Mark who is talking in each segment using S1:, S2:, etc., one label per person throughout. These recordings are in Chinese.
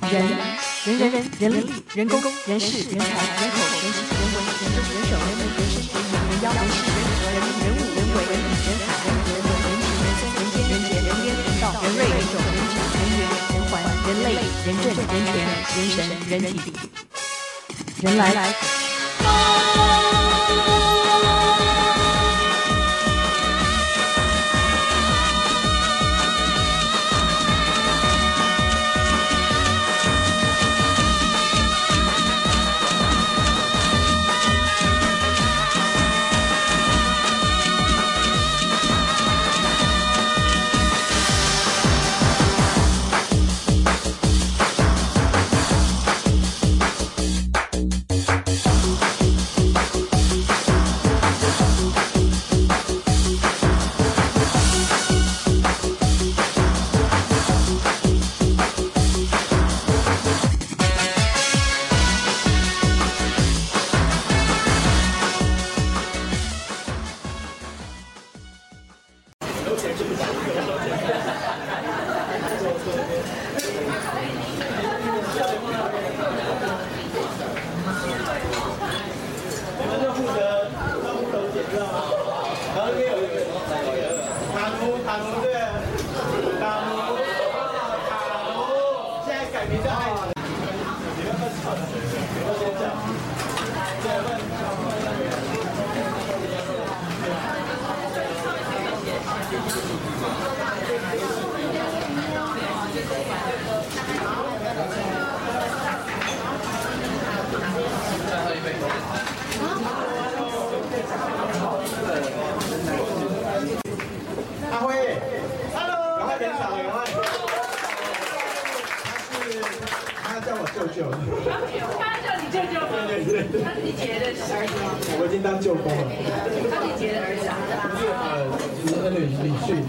S1: 人力、人工、人事、人才、人口、人情、人文、人政、人手、人民、人事、人民、人妖、人事、人和、人民、人物、人鬼、人品、人才、人和、人文、人情、人生、人间、人杰、人边、人道、人瑞、人种、人质、人缘、人环、人类、人政、人权、人神、人体、人来。
S2: 阿辉 ，Hello， 赶快点场，赶快。他叫我舅舅。
S3: 他叫你舅舅吗？对。他是你姐的儿子吗？
S2: 我已经当舅公了。
S3: 他是你姐的儿子啊？
S2: 女婿。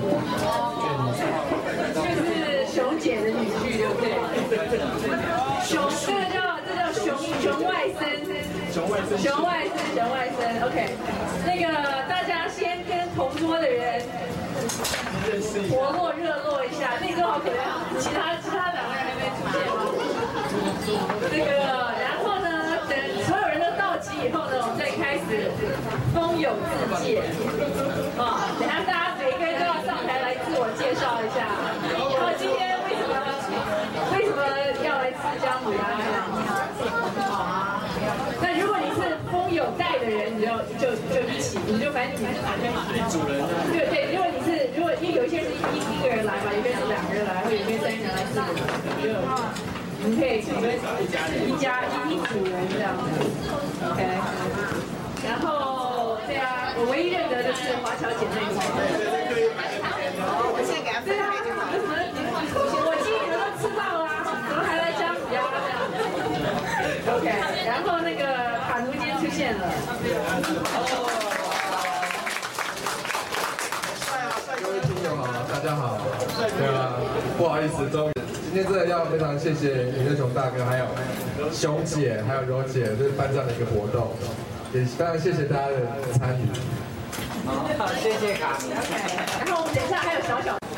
S3: 就是熊姐的女婿，对不对？这叫熊外甥。熊外甥 ，OK。那个大家先跟同桌的人活络热络一下，那个好可怜，其他两个人还没出现吗？然后呢，等所有人都到齐以后呢，我们再开始风有自介啊。等下大家每个人都要上台来自我介绍一下。然后今天为什么要来吃姜母鸭这样？那如果你是风有带的人，你就一起，反正你们是哪天主人对，如果因为有一些是一个人来嘛，有些是两个人来，或有些3人来4个人，你们可以一组人这样子 ，OK。然后对啊，我唯一认得的是华侨姐妹花。
S4: 我们现在给他分配就好。
S3: 我记得都吃到啦，怎么还来姜母鸭这样 ？OK， 然后那个卡奴今天出现了。
S5: 各位听友好，大家好。对啊，不好意思，终于今天真的要非常谢谢李热雄大哥，还有熊姐，还有柔姐，就是办这样的一个活动，也非常谢谢大家的参与。
S4: 好，谢谢卡。
S3: 然后我们等一下还有小。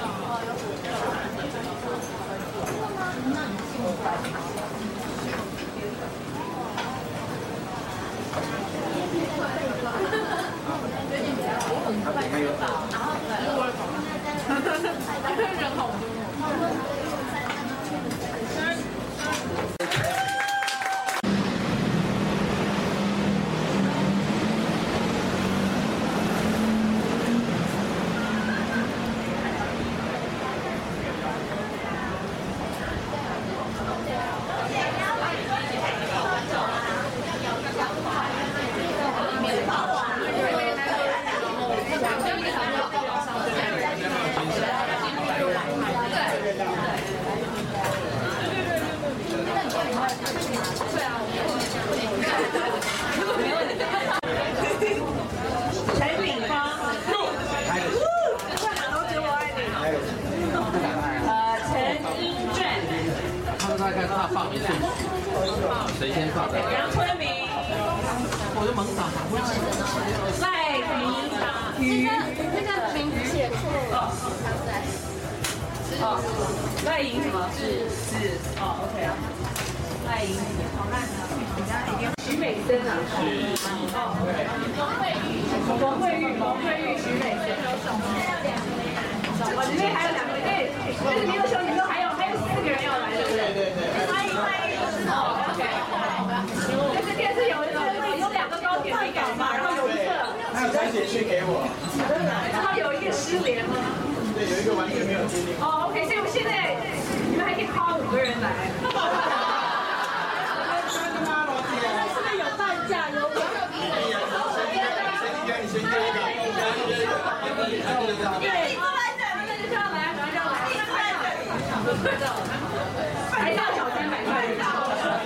S3: 人好多。
S6: 谁先上的？
S3: 杨春明，
S6: 我就猛打。
S3: 赖明宇，
S7: 那个名字写错了。
S3: 赖莹什么？是哦 ，OK。 徐美珍啊，王慧玉，徐美珍。我这边还有2个，对，就是迷路球，你说还有4个人要来，对不对？欢迎。OK。就是电视有2个高铁美感嘛，然后有一个，
S2: 还有传简讯给我，
S3: 然后有一个失联吗？
S2: 对，有一个完全没有接电话。
S3: 哦 ，OK， 所以我现在你们还可以 call 5个人来。还要小心买快到。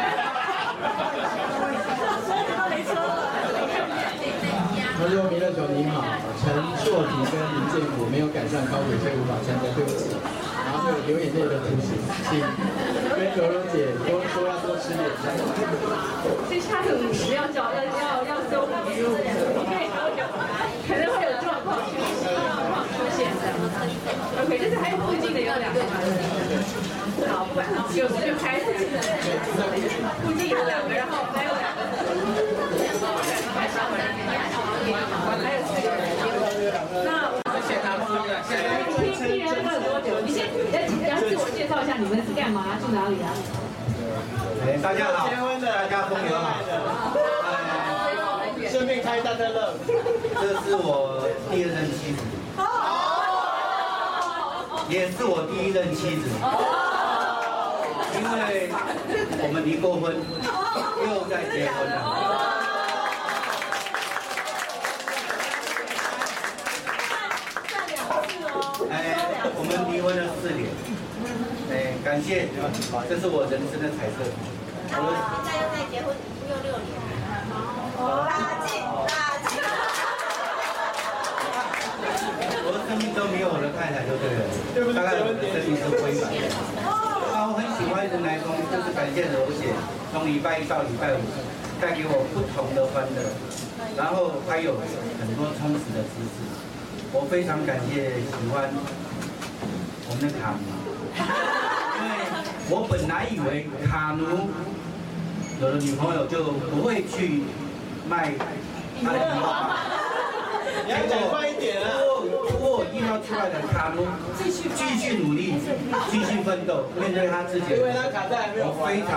S2: 他说：“弥勒球你好，陈硕体跟林建甫没有赶上高铁，所以无法参加，对不起。”然后就有流眼泪的图形，请跟柔柔姐说要多吃点。
S3: 所以下个50要收55，可能会有状况出现的。OK， 就是还有附近的有2个嘛。好，不管就开始，附近有2个，然后还有2个。还有4个人，那听人喝了多久？你先自我介绍一下，你们是干嘛？去哪里啊？
S2: 大家好，结婚的，大家风流好。顺便开大家乐。
S8: 这是我第2任妻子，也是我第1任妻子。因为我们离过婚，又在结婚了。我们离婚了4年，感谢，这是我人生的彩色。
S4: 那我现在又在结婚6年，垃圾。
S8: 我的生命中没有我的太太就对了，大概我的生命是灰白的。我很喜欢人来疯，就是感谢柔姐，从礼拜1到礼拜5，带给我不同的欢乐，然后还有很多充实的知识。我非常感谢喜欢我们的卡奴，因为我本来以为卡奴有了女朋友就不会去卖他的皮包，
S2: 你要讲快一点啊！
S8: 不过我意料之外的卡奴继续努力，继续奋斗，面对他自己，
S2: 因为他卡在还没有
S8: 我非常。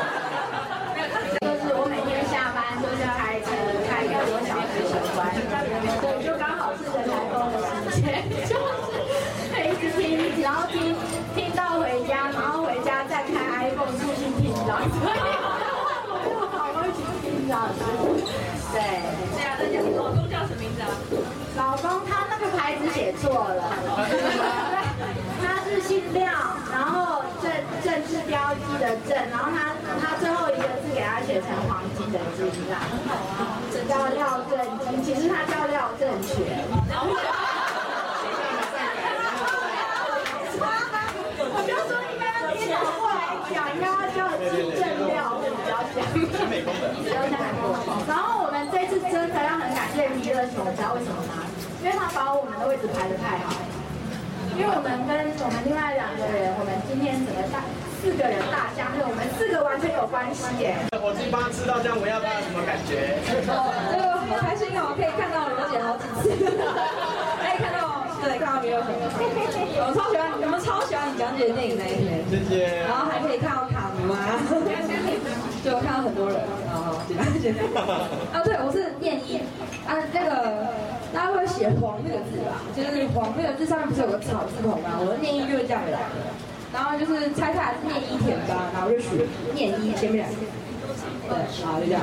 S7: 就是我每天下班就是开车开1个多小时上班，对，就刚好是人来疯的时间，就是会一直听，然后听到回家，然后回家再开 iPhone 继续听，然后所以我就好好去听这样子。对，
S3: 对啊，那讲老公叫什么名字啊？
S7: 老公他那个牌子写错了，对，他是姓廖，然后政治标记的政，然后他最后1个字给他写成黄金的金啦，叫廖正金，其实他叫廖正全。我就说应该要颠倒过来讲，应该要叫金正廖，会比较像。比较像韩国。然后我们这次真的要很感谢弥勒球，你知道为什么吗？因为他把我们的位置排得太好。因为我们跟我们另外2个人，我们今天整个4个人大相对，我们4个完全有关系耶。
S2: 我自己帮他吃到这样，我要不要什么感觉？
S3: 哦，这个好开心哦，可以看到柔姐好几次，可以看到弥勒球，我超喜欢，我们超喜欢你讲解电影那一天，
S2: 谢谢。
S3: 然后还可以看到卡奴啊，就看到很多人，然后简单。啊，对，我是念一啊，那个。大家会写黄那个字吧，就是黄那个字上面不是有个草字头吗？我的念一就是这样来的，然后就是猜猜是念一田吧，然后就取念一前面2个，对，好就这样。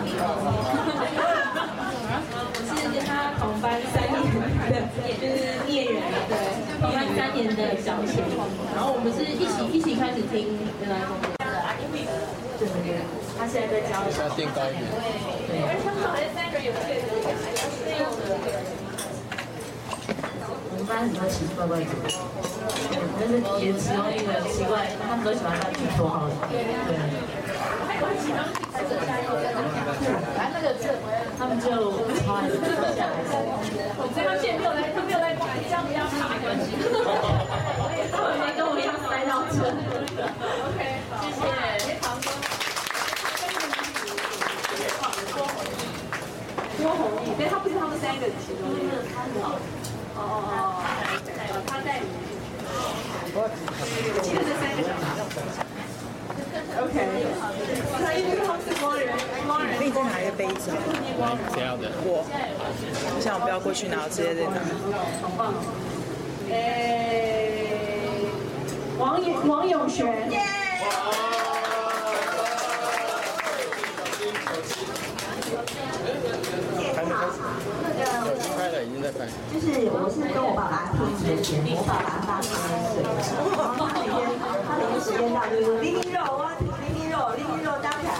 S3: 我是跟他同班3年的，就是孽缘，对，同班3年的小姐，然后我们是一起开始听原来风的阿尼米，对，他现在在教，
S2: 要垫高一点。
S3: 对，而且他们好像3个人有这个内容的。
S9: 我们班很多奇奇怪怪的，但是也其中一个奇怪，他们都喜欢他取绰号的，对。反正那个字，他们就超爱下来。
S3: 所以他们现在没有来，这样不要差没关系。他们没跟我一样塞到这。OK，谢谢。 同意，所以他不是他们3个其中一个。他带你们进去。我记得这3个小时。OK， 他因为他们是光人，
S10: 可以再拿一个杯子吗？
S6: 谁要的？
S10: 我想我不要过去拿，我直接再拿。
S3: 好棒！王永璇。
S6: 拍了，已经在拍。
S4: 就是我是跟我爸爸听你的节目，我爸爸大3岁，然后他每天时间到就是说黎明肉，我要黎明肉张起来。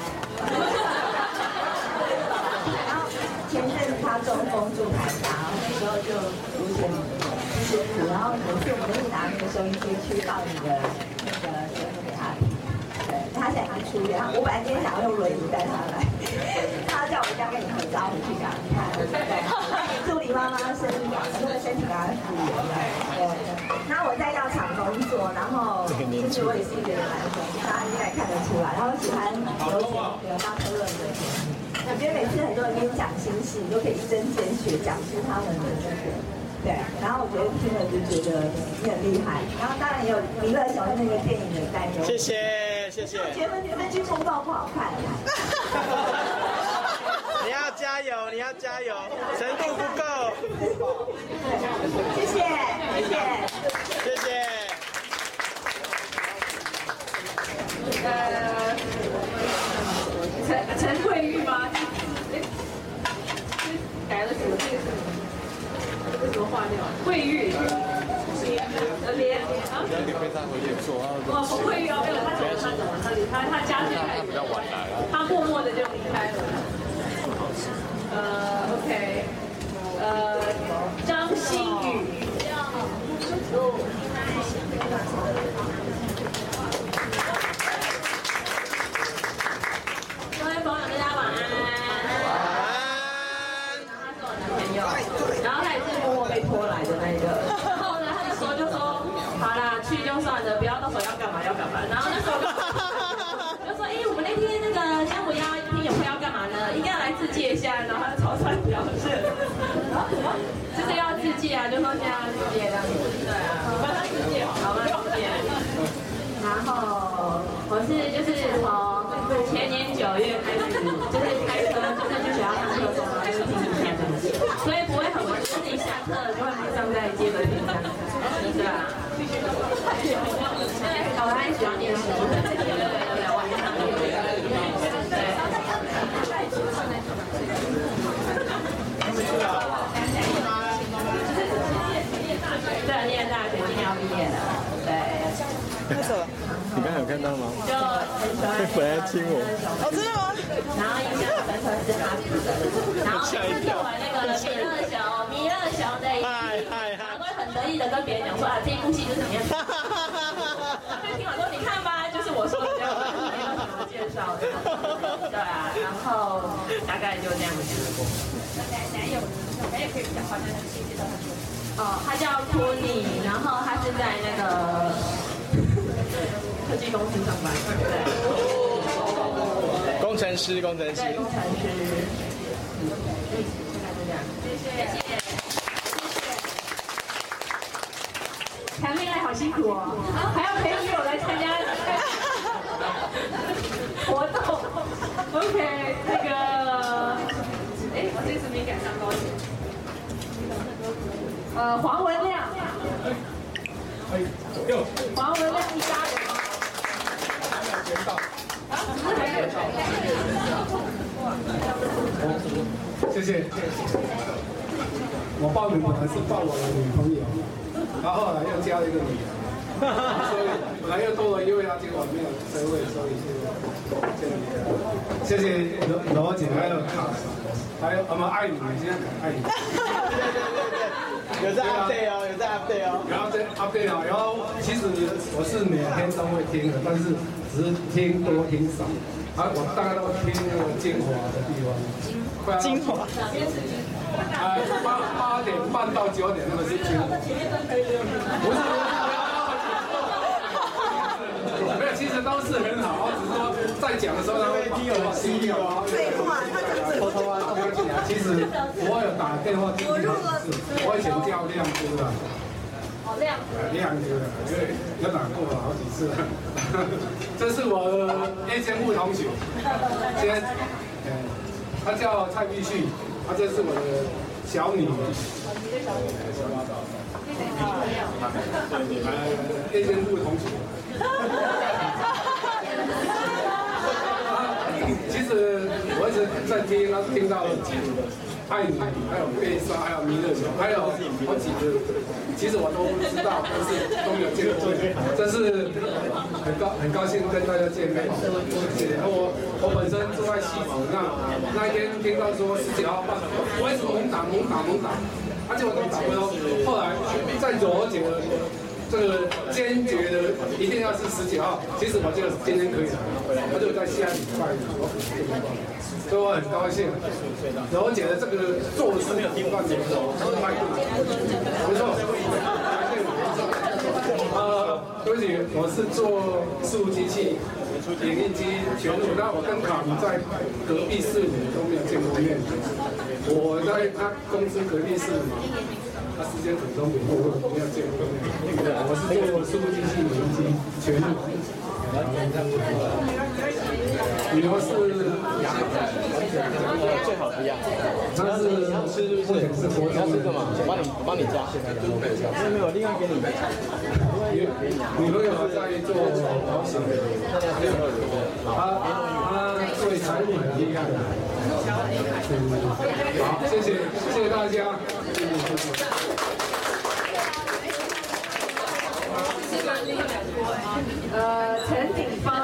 S4: 然后前阵子他中风住台大，那时候就有点辛苦，然后有一次我们就拿那个收音机去放你的那个节目给他听。对，他现在已经出院，我本来今天想要用轮椅带他来，他叫我一定要跟你合照回去给他看。祝你妈妈身体赶快复原。对，然后我在药厂工作，然后就是我也是一个男生，大家应该看得出来，然后喜欢有当科论的节目。我觉得每次很多人跟你讲心事，你都可以一针见血讲出他们的那个。对，然后我觉得听了就觉得你很厉害，然后当然也有弥勒熊那个电影的担忧。
S6: 谢谢。
S4: 我觉得你们去公告不好看。
S6: 你要加油，程度不够。
S4: 谢谢。
S3: 陈慧玉吗？改了什么？这个什么画面？慧玉。不会哦，他家是比较晚来，他默默的就离开了。OK， 张馨予。各位朋友，大家晚安。他是我男朋友，然后他也是默默被拖来的那个。然后呢，他就说，好啦，去就算了，不要到时候要干嘛。然后那时候就说，我们那天那个姜母鸭听友会要干嘛呢？应该要来自介一下，然后他超惨表现，就是要自介啊，就说现在要自介这样子。对啊，帮他自介好吗？自介。然后我是就是从前年9月开始，就是开车，就是去学校上课的时候，就是听一下这样子，所以不会很晚，就是一下课就会马上在接着听这样子，对吧？我还喜欢念书，对，晚上对，念大学今年要毕业了，对。
S10: 拍手了。
S6: 你刚才有看到吗？
S3: 就很喜欢。
S6: 本来亲我。
S10: 哦，真的吗？
S3: 然后印象深刻是他的，然后就是我那个弥勒熊的一集，然后会很得意的跟别人讲说这一部戏就是怎么样。他听完说你看吧，就是我说的这样，没有什么介绍的。对啊，然后大概就这样子。也可以讲话，但是先介绍他说。他叫托尼，然后他是在那个科技公司上班，对。
S6: 工程师。
S3: 对，工程师。谢谢。谈恋爱好辛苦哦，还要陪女友来参加活动。OK， 那个，我这次没赶上高铁。黄文亮。黄文亮一家人。
S11: 谢谢。我报名本来是报我的女朋友，然后后来又加了一个女儿，所以本来又多了一位，结果没有这位，所以谢谢罗姐还有卡，还有我们爱你，今天爱你。
S6: 有在 update 哦，
S11: 然后再 update 哦，然后其实我是每天都会听的，但是只是听多听少，我大概都听那个精华的地方。
S10: 精华。
S11: 8点半到9点那个是精华。不是。没有，其实都是很好，只是说在讲的时候他会听有吸掉啊，废话，他讲偷偷啊，其实我有打电话进去好几次，我以前叫亮哥的。
S7: 好亮。
S11: 亮哥的，因为有打过了好几次了。这是我的 A 监护同学，先，他叫蔡必旭，这是我的小女儿。小八宝。A 监护同学。其实我一直在听，听到爱你，还有悲伤，还有弥勒球，还有好几个，其实我都不知道，但是都没有见过面，真是很高兴跟大家见面。我本身住在西子，那一天听到说17号办，我一直猛打，结果都打不到，后来在柔姐的这个坚决的一定要是19号，其实我觉得今天可以来，我就在下礼拜所以我很高兴。柔姐的这个做事没有听惯的态度，不错。对不起，我是做事务机器、影印机全部，那我跟卡姆在隔壁4年都没有见过面。我在他公司隔壁4年。他时间很多没有见过。我是做事务机器、影印机全部。女儿是
S2: 最好不要。
S11: 她是目前是国中的嘛，
S2: 帮你加。没有，另外给你。
S11: 女朋友在做保险，她对财务很厉害。好，谢谢大家。
S3: 陈景芳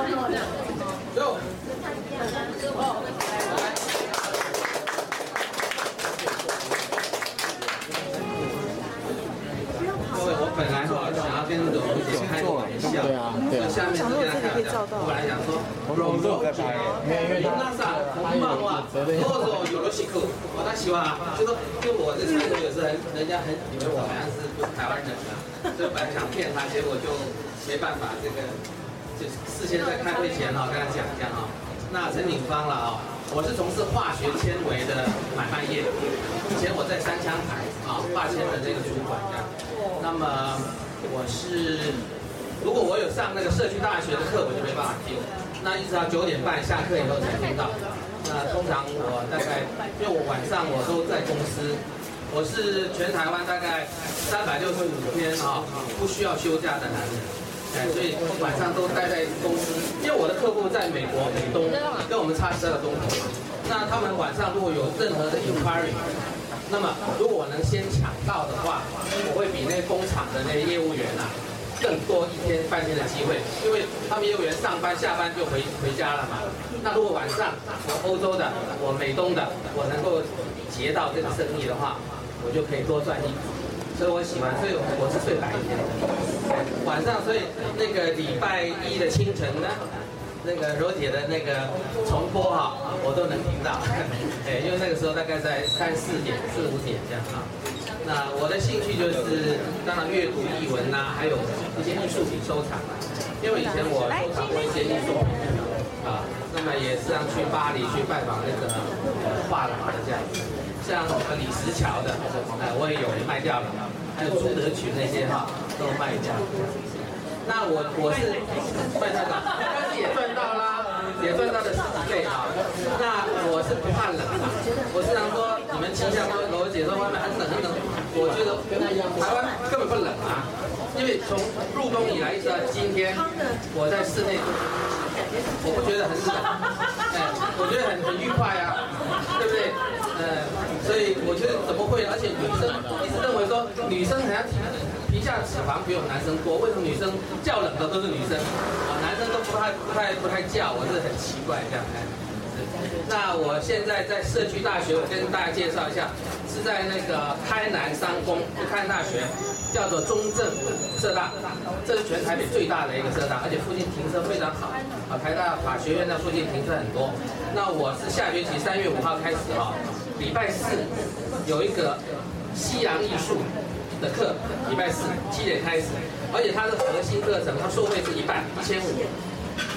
S8: 我本来想要跟柔姐开个玩笑，下面是跟他开玩笑。我本来想说，柔姐，那啥，很棒哇，或者有了辛苦，我他喜欢啊，就说，因为我这穿着有时候人家很以为我好像是台湾人啊，所以本来想骗他，结果就没办法，这个就事先在开会前跟他讲一下啊。那陈景芳了啊，我是从事化学纤维的买卖业，以前我在三枪台化纤的这个主管这样。那么我是，如果我有上那个社区大学的课，我就没办法听。那一直到9点半下课以后才听到。那通常我大概，因为我晚上我都在公司，我是全台湾大概365天不需要休假的男人。所以晚上都待在公司，因为我的客户在美国美东，跟我们差12个钟头。那他们晚上如果有任何的 inquiry， 那么如果我能先抢到的话，我会比那工厂的那些业务员更多1天半天的机会，因为他们业务员上班下班就回家了嘛。那如果晚上我欧洲的，我美东的，我能够结到这个生意的话，我就可以多赚一笔。所以我喜欢，所以我是睡白天的。晚上，所以那个礼拜1的清晨呢，那个柔姐的那个重播我都能听到。因为那个时候大概在3、4点、4、5点这样那我的兴趣就是当然阅读译文还有一些艺术品收藏因为以前我收藏过一些艺术品那么也时常去巴黎去拜访那个画廊的这样子。像李石桥的，我也有卖掉了，还有朱德群那些都卖掉。那我是卖掉了，但是也赚到啦，也赚到了10倍那我是不怕冷我经常说，你们气象说柔姐说外面很冷很冷，我觉得台湾根本不冷因为从入冬以来一直到今天，我在室内，我不觉得很冷，我觉得很愉快对不对？所以我觉得怎么会？而且女生一直认为说女生好像皮下脂肪比我们男生多，为什么女生叫冷的都是女生男生都不太叫，我是很奇怪这样那我现在在社区大学，我跟大家介绍一下，是在那个开南商工开南大学，叫做中正社大，这是全台北最大的一个社大，而且附近停车非常好台大法学院那附近停车很多。那我是下学期3月5号开始礼拜4有一个西洋艺术的课，礼拜4 7点开始，而且它的核心课程，它收费是1半1500，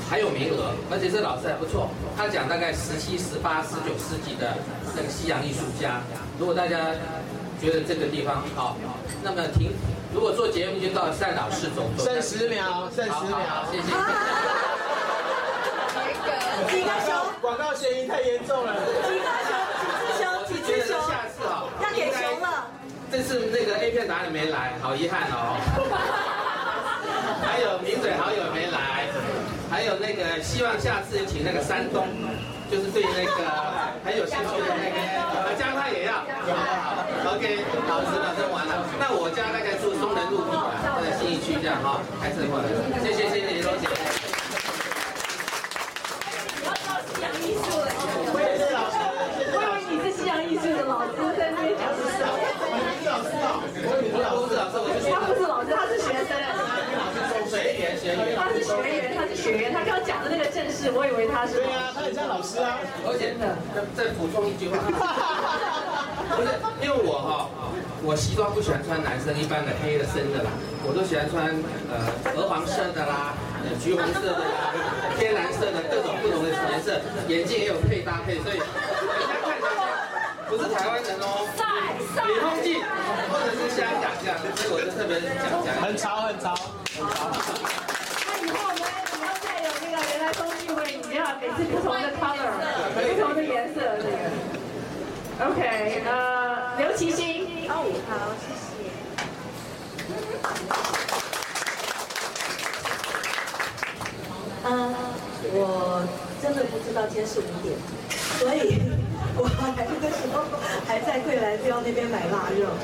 S12: 还有名额，而且这老师还不错，他讲大概17、18、19世纪的那个西洋艺术家。如果大家觉得这个地方好，那么如果做节目就到单老师走。
S2: 剩10秒，剩10秒，
S12: 谢谢。
S7: 几个熊？
S2: 广告嫌疑太严重了。
S7: 几只熊？
S12: 下次啊，
S7: 要给熊了。
S12: 这次那个 A 片达人没来，好遗憾哦。还有名嘴好友没来，还有那个希望下次请那个山东，就是对那个很有兴趣的那个江他也要。好 ，OK， 好，10秒钟完了。那我家大概住松仁路底啊，在信义区这样哈，开车过来。谢谢林荣姐。
S2: 我也是老师，
S3: 我以为你是西洋艺术的老师，在那边讲是什么？
S2: 老师啊，
S12: 不是老师，
S3: 他不是老师，他是学生。
S12: 学员，
S3: 他是学员，他刚讲的那个正式，我以为他是。
S2: 对啊，他很像老师啊。
S12: 而且再补充一句话，不是因为我西装不喜欢穿男生一般的黑的深的啦，我都喜欢穿鹅黄色的啦，橘红色的啦，天蓝色的各种不同的颜色，眼镜也有配搭配，所以人家看起来不是台湾人哦，李丰记或者是香港这样，所以我就特别讲。
S2: 很潮。
S3: 那以后我们要再有那个原来冬季会，你要每次不同的 color， 不同的颜色这个。OK， 刘琦欣。
S4: 好，谢谢。我真的不知道今天是5点，所以我来的时候还在桂兰标那边买腊肉。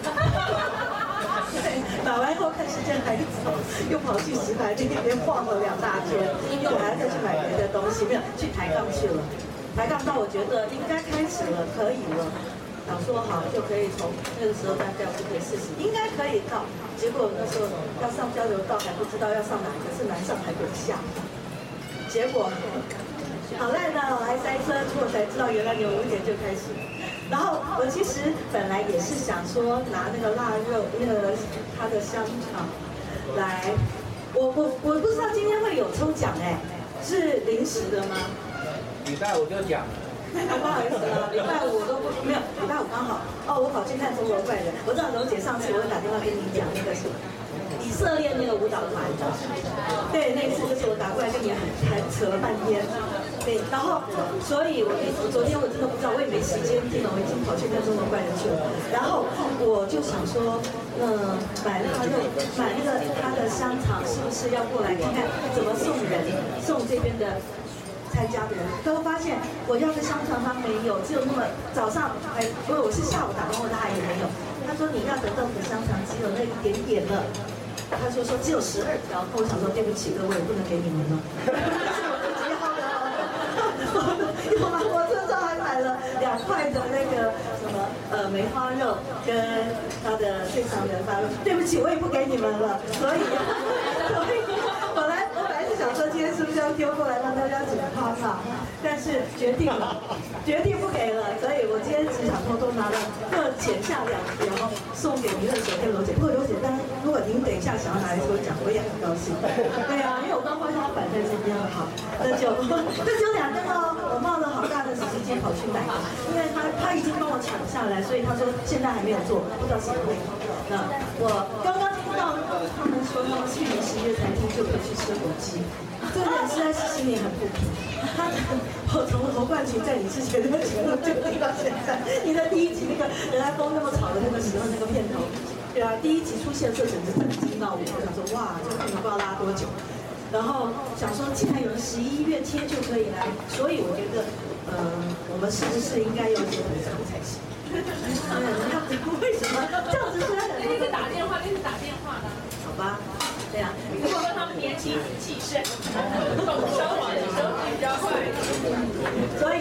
S4: 对，买完后看时间还早，又跑去石牌那边晃了2大圈，因为我还要再去买别的东西，没有去抬杠去了。抬杠到我觉得应该开始了，可以了。想说好就可以从那个时候大概就可以40，应该可以到。结果那时候要上交流道还不知道要上哪个，是南上还北下。结果好烂的，我还塞车，我才知道原来你5点就开始。然后我其实本来也是想说拿那个腊肉，那个它的香肠来，我不知道今天会有抽奖哎，是临时的吗？
S8: 礼拜5就讲。
S4: 不好意思啊，礼拜5我都没有，礼拜5刚好我跑去看《中国怪人》，我知道柔姐上次我会打电话跟你讲那个是以色列那个舞蹈团的，对，那次就是我打过来跟你还扯了半天，对，然后所以我昨天我真的不知道，我也没时间听了，我已经跑去看《中国怪人》去了，然后我就想说，买那个他的香肠是不是要过来看看怎么送人，送这边的。参加的人都发现我要的香肠他没有，只有那么早上因为我是下午打电话他也没有。他说你要得到的香肠只有那一点点了，他说只有12条。我想说对不起各位，不能给你们了。是我自己要的有吗？我车上还买了2块的那个什么梅花肉跟他的最长人发肉。对不起，我也不给你们了。所以本来是想说今天是不是要丢过来让大家煮汤啊？但是决定不给了，所以我今天只想偷偷拿了各剪下2条送给米勒姐跟柔姐。不过柔姐，当然如果您等一下想要拿来说讲，我也很高兴。对啊，因为我刚发现它摆在这边了，好，那就2根哦，我冒了好大的时间跑去买，因为他已经帮我抢下来，所以他说现在还没有做，不知道谁会。那我刚刚听到他们说去年10月才听就可以去吃火鸡。这个人实在是心里很不平。我从侯冠群在你之前那个节目就听到现在，你的第1集那个人来疯那么吵的那个时候那个片头，对啊，第1集出现的时候简直震惊到我，我想说哇，这个片头不知道拉多久。然后想说，既然有人11月贴就可以来，所以我觉得，我们是不是应该要做补偿才行？为什么这样子虽然
S3: 那是打电话的。
S4: 好吧，对啊。
S3: 如果说他们年轻气盛，手比较快。
S4: 所以，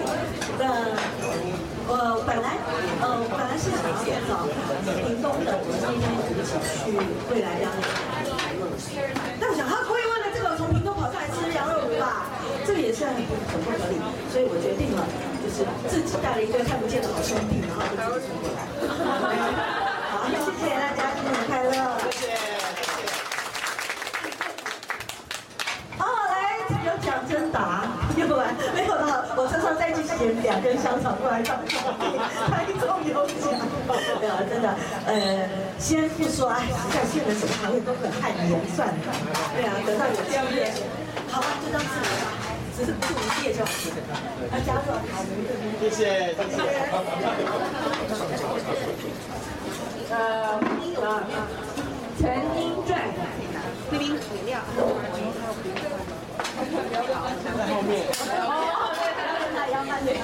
S4: 我本来是想要找屏东的我们今天一起去未来羊肉炉，但我想他不会为了这个从屏东跑上来吃羊肉炉吧？这个也是很不合理，所以我决定了，就是自己带了一堆看不见的好兄弟，然后就自己冲过来。好，谢谢大家，新年快乐！谢谢。好，来有奖捡2根香肠过来当台中有奖。对啊，真的，先不说，哎，在线的审查会都很太严算了。对啊，得到有这样的，好吧，就当是只是不是无业就好。那加入好，
S2: 谢谢，谢谢。
S3: 陈英传，
S10: 那边饮料。
S2: 在后面。
S4: 要慢点。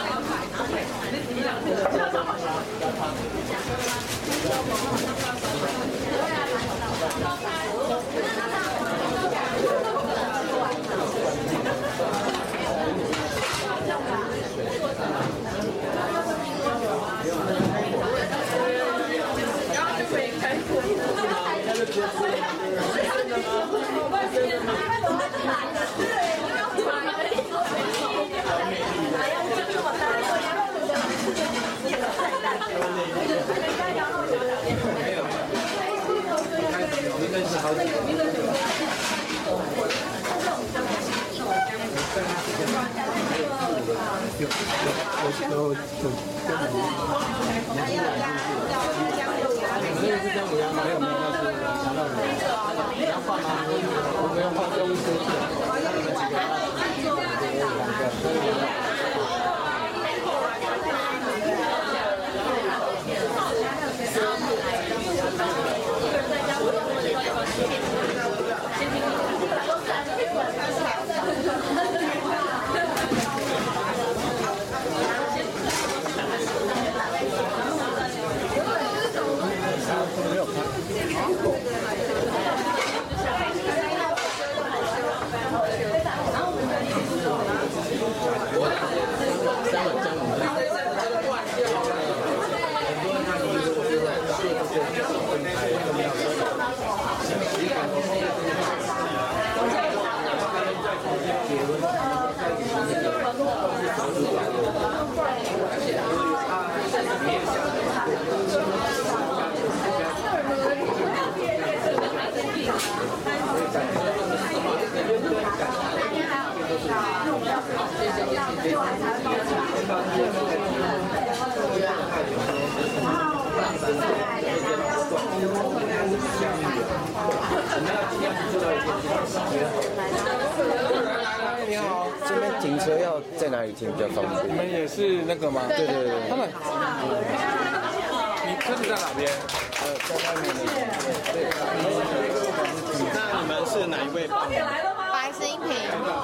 S13: 你好，这边停车要在哪里停比较方便？
S11: 你们也是那个吗？
S13: 对对对。
S11: 他们，你车子在哪边？
S13: 在外面的。对。
S2: 那你们是哪一位？
S14: 白新平。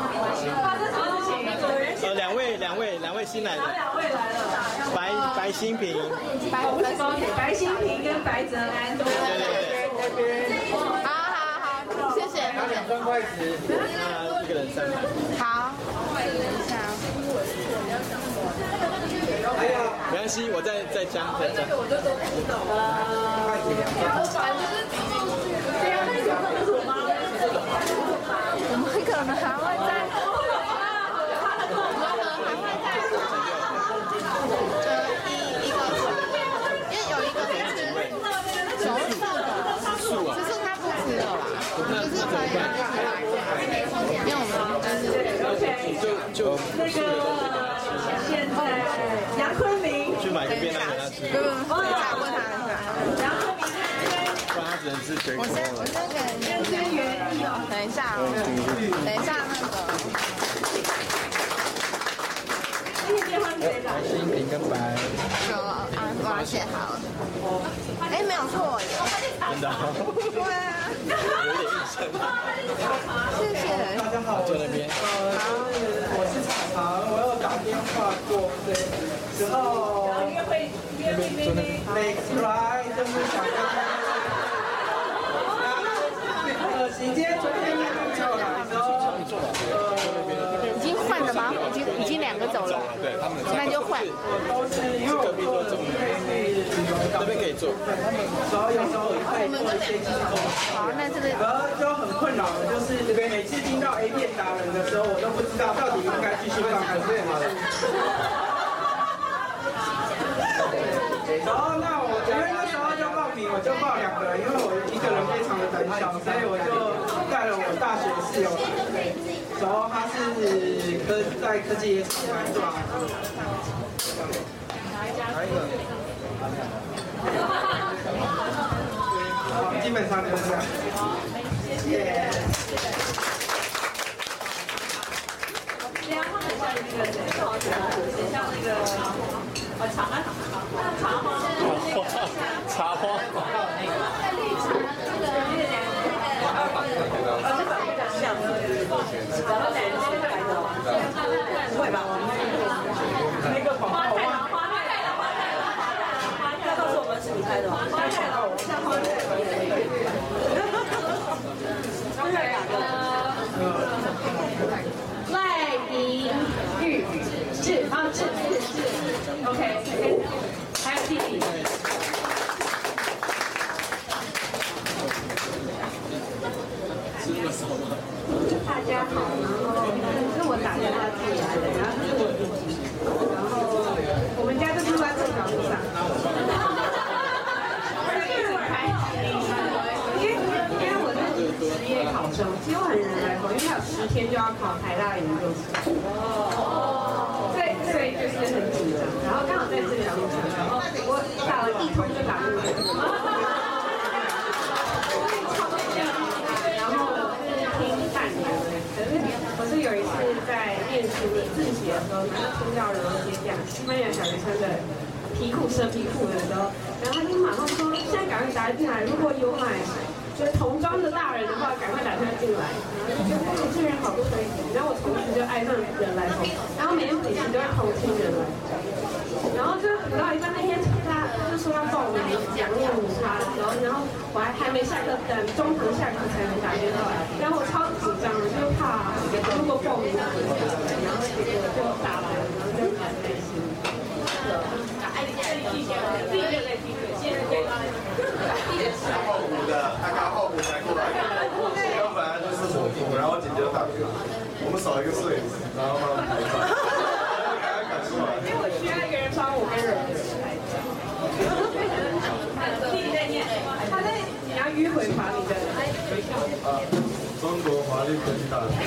S2: 两位新来的。2位来了。白新平。
S3: 白新平跟白泽安。
S2: 对。
S14: 好，谢谢。
S2: 拿2份筷子，那1个人3盘。
S14: 好，等一下。
S2: 没关系，我再加。
S3: 我就都不知道。
S14: 我们可能还会在。因为有一个是熟素的，就是它不吃了啦，就是可以一起来，因为我们
S3: 就那个现在杨坤明
S2: 去买个便当给他吃。
S14: 等一下问他一下。
S3: 杨坤明
S2: 不然他只能吃水果。
S14: 我先给原意哦，等一下那个。
S2: 白新平跟白。
S14: 我要写好了。哎，没有错耶。
S2: 真的。
S14: 对啊。
S2: 有点印象。
S14: 谢谢。
S2: 大家好，就那边。我是常常，我要打电话过对，然后Next Right 就是想跟今天昨天叫来
S14: 已经换了吗？已经2个走了。
S2: 对，他们
S14: 那就换。
S2: 都是因为隔壁都中，那边可以坐。有时候会做一些技巧。
S14: 好，那这个
S2: 就很困扰的就是每次听到 A 片达人的时候，我都不知道到底应该继续放还是好了。然后那我因为那时候就报名，我就报2个，因为我一个人非常的胆小，所以我就带了我大学室友来。
S6: 走，他是在科技业上班，对吧？哪一个？好，基本上就是这样。谢谢。
S3: 对啊，他很像那个谁，很像那个茶花。
S6: 不会吧？那个广告花要告诉我们是你拍的吗？花太郎，像花太郎。
S3: 赖莹玉志，OK， 还有弟弟。大家好，然后是我打电话进来的，然后是我弟弟，然后我们家就住在这条路上。因为我是职业考生，其实我很认真考，因为还有10天就要考台大研究所，所以就是很紧张。然后刚好在这条路上，然后我打了1通就打入了。我是有一次在练习自习的时候，然后听到柔姐讲西班牙小学生的皮裤蛇皮裤的时候，然后他就马上说：“现在赶快打进来，如果有买就是童装的大人的话，赶快打进来。”然后就觉得这人好多推荐，然后我从此就爱上人来疯，然后每天补习都会同情人来，然后就补到一半那天他就说要报名讲练舞趴的时候，然后我还没下课，等中途下课才能打电话来，然后我超紧张的，就怕如果报名然后结果就打来了，然后就很开心。
S15: 后补的，他刚后补才过来，我本来就是火锅，然后姐姐就打给我们少一个摄影师，然后慢慢拍照，赶出来。
S3: 因为我需要一个人帮我跟人拍照。弟弟在念，他在你要迂回法里的
S15: 中国华丽科技大学。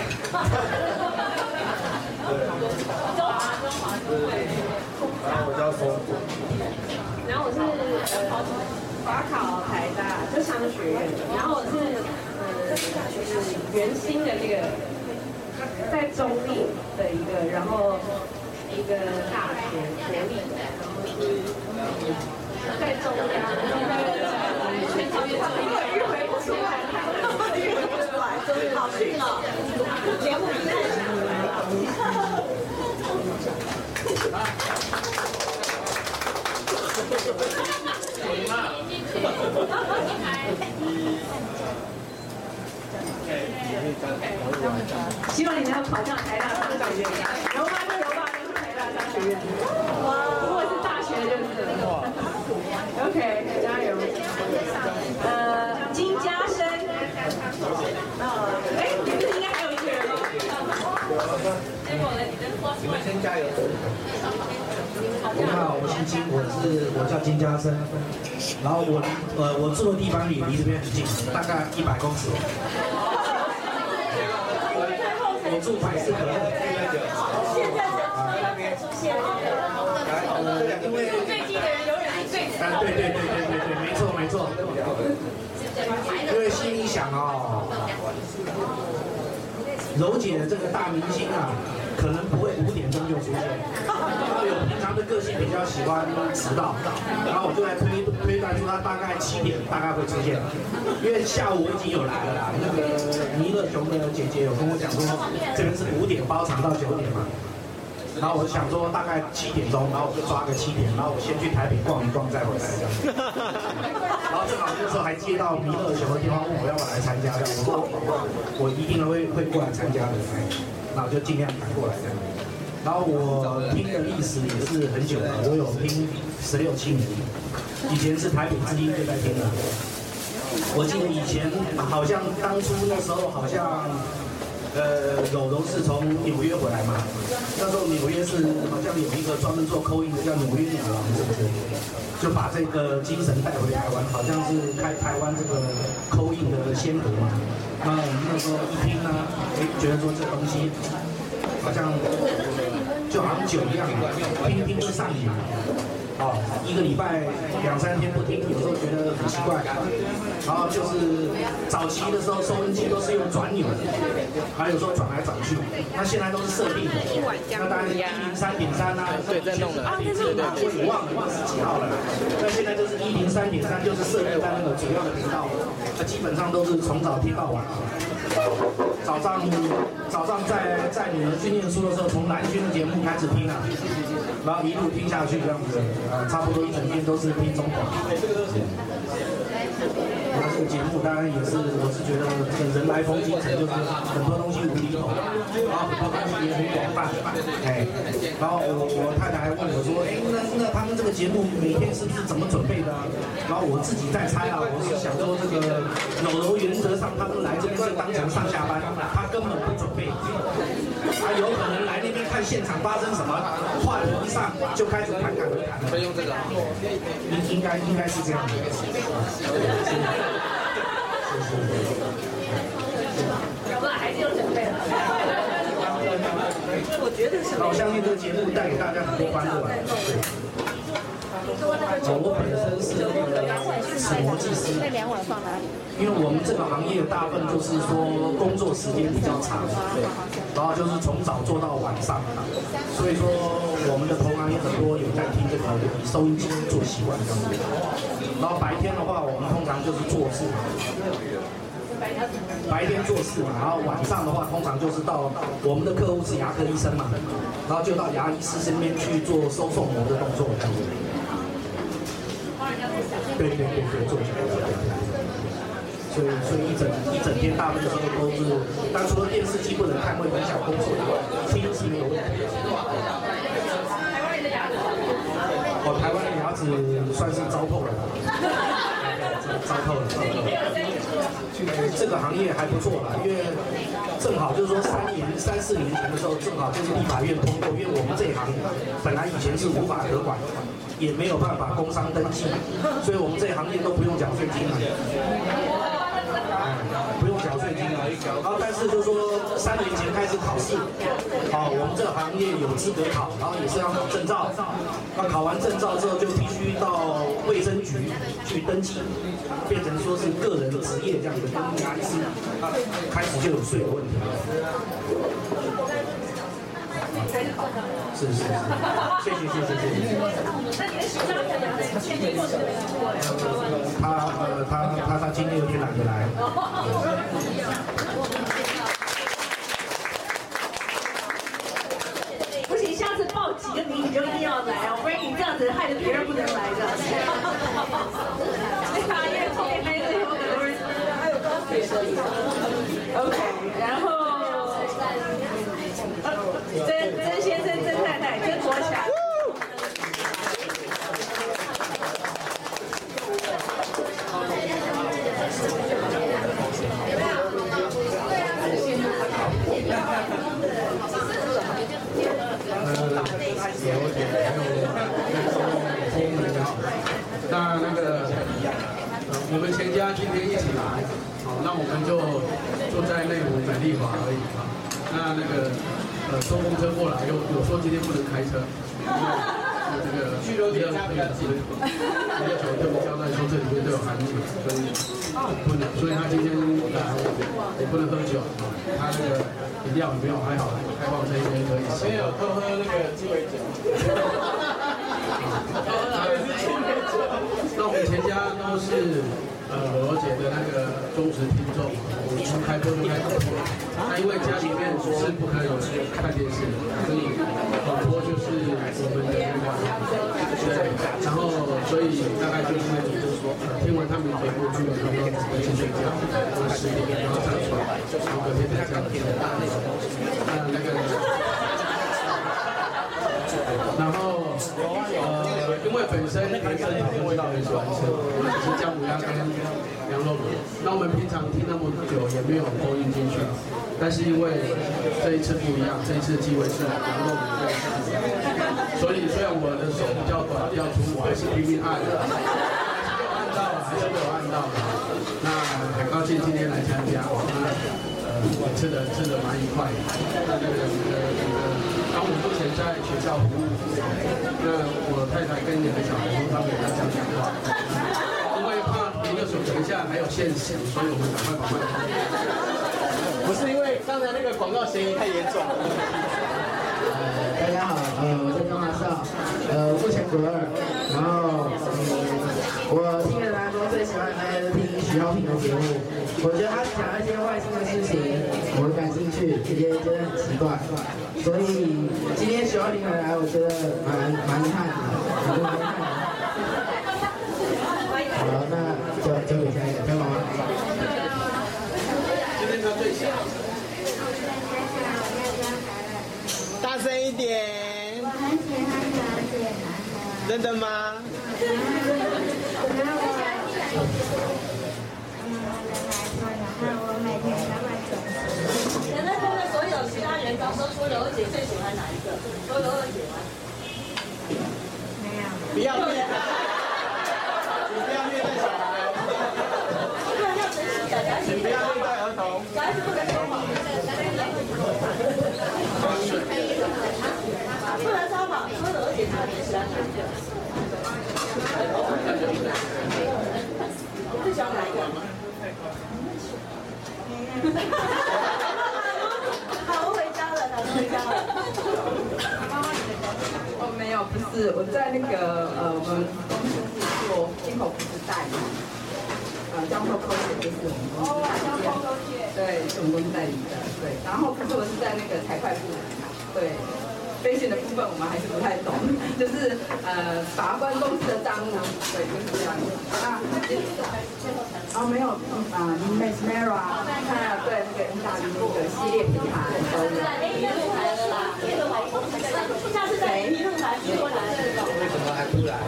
S15: 对。然后我叫松果。
S3: 然后我是华考台大就商学院，然后我是就是原新的那个在中立的一个，然后一个大学国立，然后是在中央，全超越他们，因为迂回不出来，迂回不出来，真的好逊哦，节目一开始希望你能考上台大商学院，柔吧就柔吧，就是台大商学院。如果是大学就是了。OK， 加油。金嘉生。你不是应该还有一个人吗？
S16: 你们先加油。你好，我姓金，我叫金嘉生，然后我住的地方离这边很近，大概100公尺。我住百事可乐。
S3: 现在那边出现了。
S16: 因为
S3: 最近的人永远是最。
S16: 对，没错。因为心里想哦，柔姐的这个大明星啊，可能不会5点钟就出现。有平常的个性比较喜欢迟到，然后我就来推断出他大概7点大概会出现，因为下午我已经有来了啦。那个弥勒熊的姐姐有跟我讲说，这边是5点包场到9点嘛，然后我就想说大概7点钟，然后我就抓个7点，然后我先去台北逛一逛再回来这样。然后正好那时候还接到弥勒熊的电话问我要不要来参加，这样我说我一定会过来参加的，那我就尽量赶过来这样。然后我听的历史也是很久了，我有听16、17年，以前是台北之音就在听了。我记得以前好像当初那时候好像柔柔是从纽约回来嘛，那时候纽约是好像有一个专门做call in的叫纽约鸟王，是不是？就把这个精神带回台湾，好像是开台湾这个call in的先河嘛。那我们那时候一听呢，觉得说这东西好像就好像酒一样，听听会上瘾。哦，一个礼拜2、3天不听，有时候觉得很奇怪。然后就是早期的时候，收音机都是用转钮，还有时候转来转去。那现在都是设定的，那当然103.3啊，对，在弄的。我忘了是几号了。那现在就是103.3，就是设定在那个主要的频道，那基本上都是从早听到晚。早上在女儿去念书的时候，从蓝轩的节目开始听啊，然后一路听下去这样子，差不多一整天都是听中广。那这个节目当然也是，我是觉得这个人来疯精神，就是很多东西无厘头，然后很多东西也很广泛，然后我太太还问我说，那他们这个节目每天是不是怎么准备的啊？然后我自己在猜啊，我是想说这个柔原则上他们来这边是当成上下班，他根本不准备，有可能来那边看现场发生什么话题一上就开始侃侃而谈了。所以用这个，应该是这样的。
S3: 不然还是有准备了。
S16: 我觉得是。我相信这个节目带给大家很多欢乐。我本身是那个齿模技师。那2碗放哪里？因为我们这个行业大部分就是说工作时间比较长，然后就是从早做到晚上，所以说我们的同行也很多有在听这个以收音机做习惯的。然后白天的话，我们通常就是做事，白天做事嘛，然后晚上的话，通常就是到我们的客户是牙科医生嘛，然后就到牙医师身边去做收送膜的动作这样子。对，做起来。所以一整天大部分时候都是，但除了电视机不能看，会影响工作以外，听是没有问题。台湾的牙齿算是糟透了，糟透了。这个行业还不错啦，因为正好就是说3、4年前的时候，正好就是立法院通过，因为我们这一行本来以前是无法可管，也没有办法工商登记，所以我们这一行业都不用缴税金了。不用缴税金了，然后但是就是说3年前开始考试，我们这个行业有资格考，然后也是要考证照，那考完证照之后就必须到卫生局去登记，变成说是个人职业这样子，跟牙医师开始就有税的问题了。是，谢谢。
S3: 那你的洗刷的牙齿现在过程的经过？
S16: 他今天有点懒得来。
S3: 不行，下次报几个名你就一定要来哦，不然你这样子害得别人不能来的。法院后面还有很多人，还有高水蛇一样。OK， 然后。曾先生、曾太太、曾国强。
S2: 那个我们全家今天一起来，好，那我们就坐在内湖美丽华而已啊。那个坐公车过来，有说今天不能开车，这个拘留点特别特别交代说这里面都有含酒，所以他今天来也不能喝酒，他那个饮料没有还好，开放这一边可以吃。没有，都喝那个鸡尾酒。那我们全家都是罗姐的那个忠实听众，我们从开播就开始听。那因为家里面是不可以看电视，所以广播就是我们的那个对，然后所以大概就是那种听完他们节目基本上都直接去睡觉，然后10点然后上床，然后隔天再这样听。那个。然后因为本身原生的味道很喜欢吃，是姜母鸭跟羊肉卤。那我们平常听那么久也没有播音进去，但但是因为这一次不一样，这一次机会是羊肉卤这个事情，所以虽然我的手比较短，比较粗，我还是拼命按的，还是被我按到了。那很高兴今天来参加，我吃的蛮愉快的。那当我目前在学校服务，那我太太跟2个小孩他们给他讲话，因为怕1个手等一下还有限时，所以我们赶快。
S17: 不是因为刚才那个广告嫌疑太严重了。
S18: 大家好，我叫张华少，目前国2，然后我听了来说最喜欢大家听徐浩平的节目，我觉得他讲一些外星的事情，我感兴趣，也觉得很奇怪，所以今天徐浩平来，我觉得蛮遗憾的，好，那交给下一个，交给我。
S2: 今天他最小。
S17: 大声一点！
S19: 我很喜欢了解
S17: 真的吗？
S19: 我每天都会准时。
S9: 人在座的所有其他员工都说柔姐最喜欢哪一个？说柔姐吗？
S19: 没有。
S17: 不要虐待，你不要虐待小孩。请不要虐待儿童。小孩子不能说谎。不能说谎，说柔姐特别喜欢哪一个？最喜欢哪一个？好，我回家了，他回家了。
S6: 哦，没有，不是，我在那个我们公司是做进口服饰代理，江后科学就是我们公司代理，对，是我们公司代理的，对。然后可是我是在那个财会部，对。飞行的部分我们还是不太懂，就是把关公司的账务，对，就是这样子。没有Miss Mara， 还有对那个意大利那个系列品牌都有。
S9: 下次在一路来过来。
S12: 为什么还不来？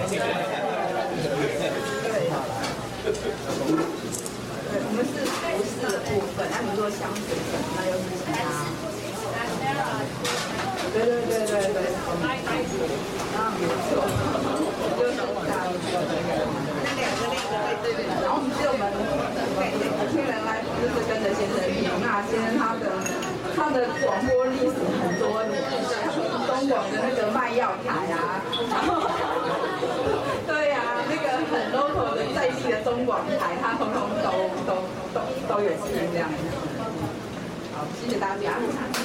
S6: 对，我们是服饰的部分，那你说香水什么，那又是其他。对，啊，没错，就是然后我们听人来就是跟着先生听，那先生他的广播历史很多年，中广的那个卖药台啊，然后对呀，那个很 local 的在地的中广台，他通通都有听这样子。好，谢谢大家。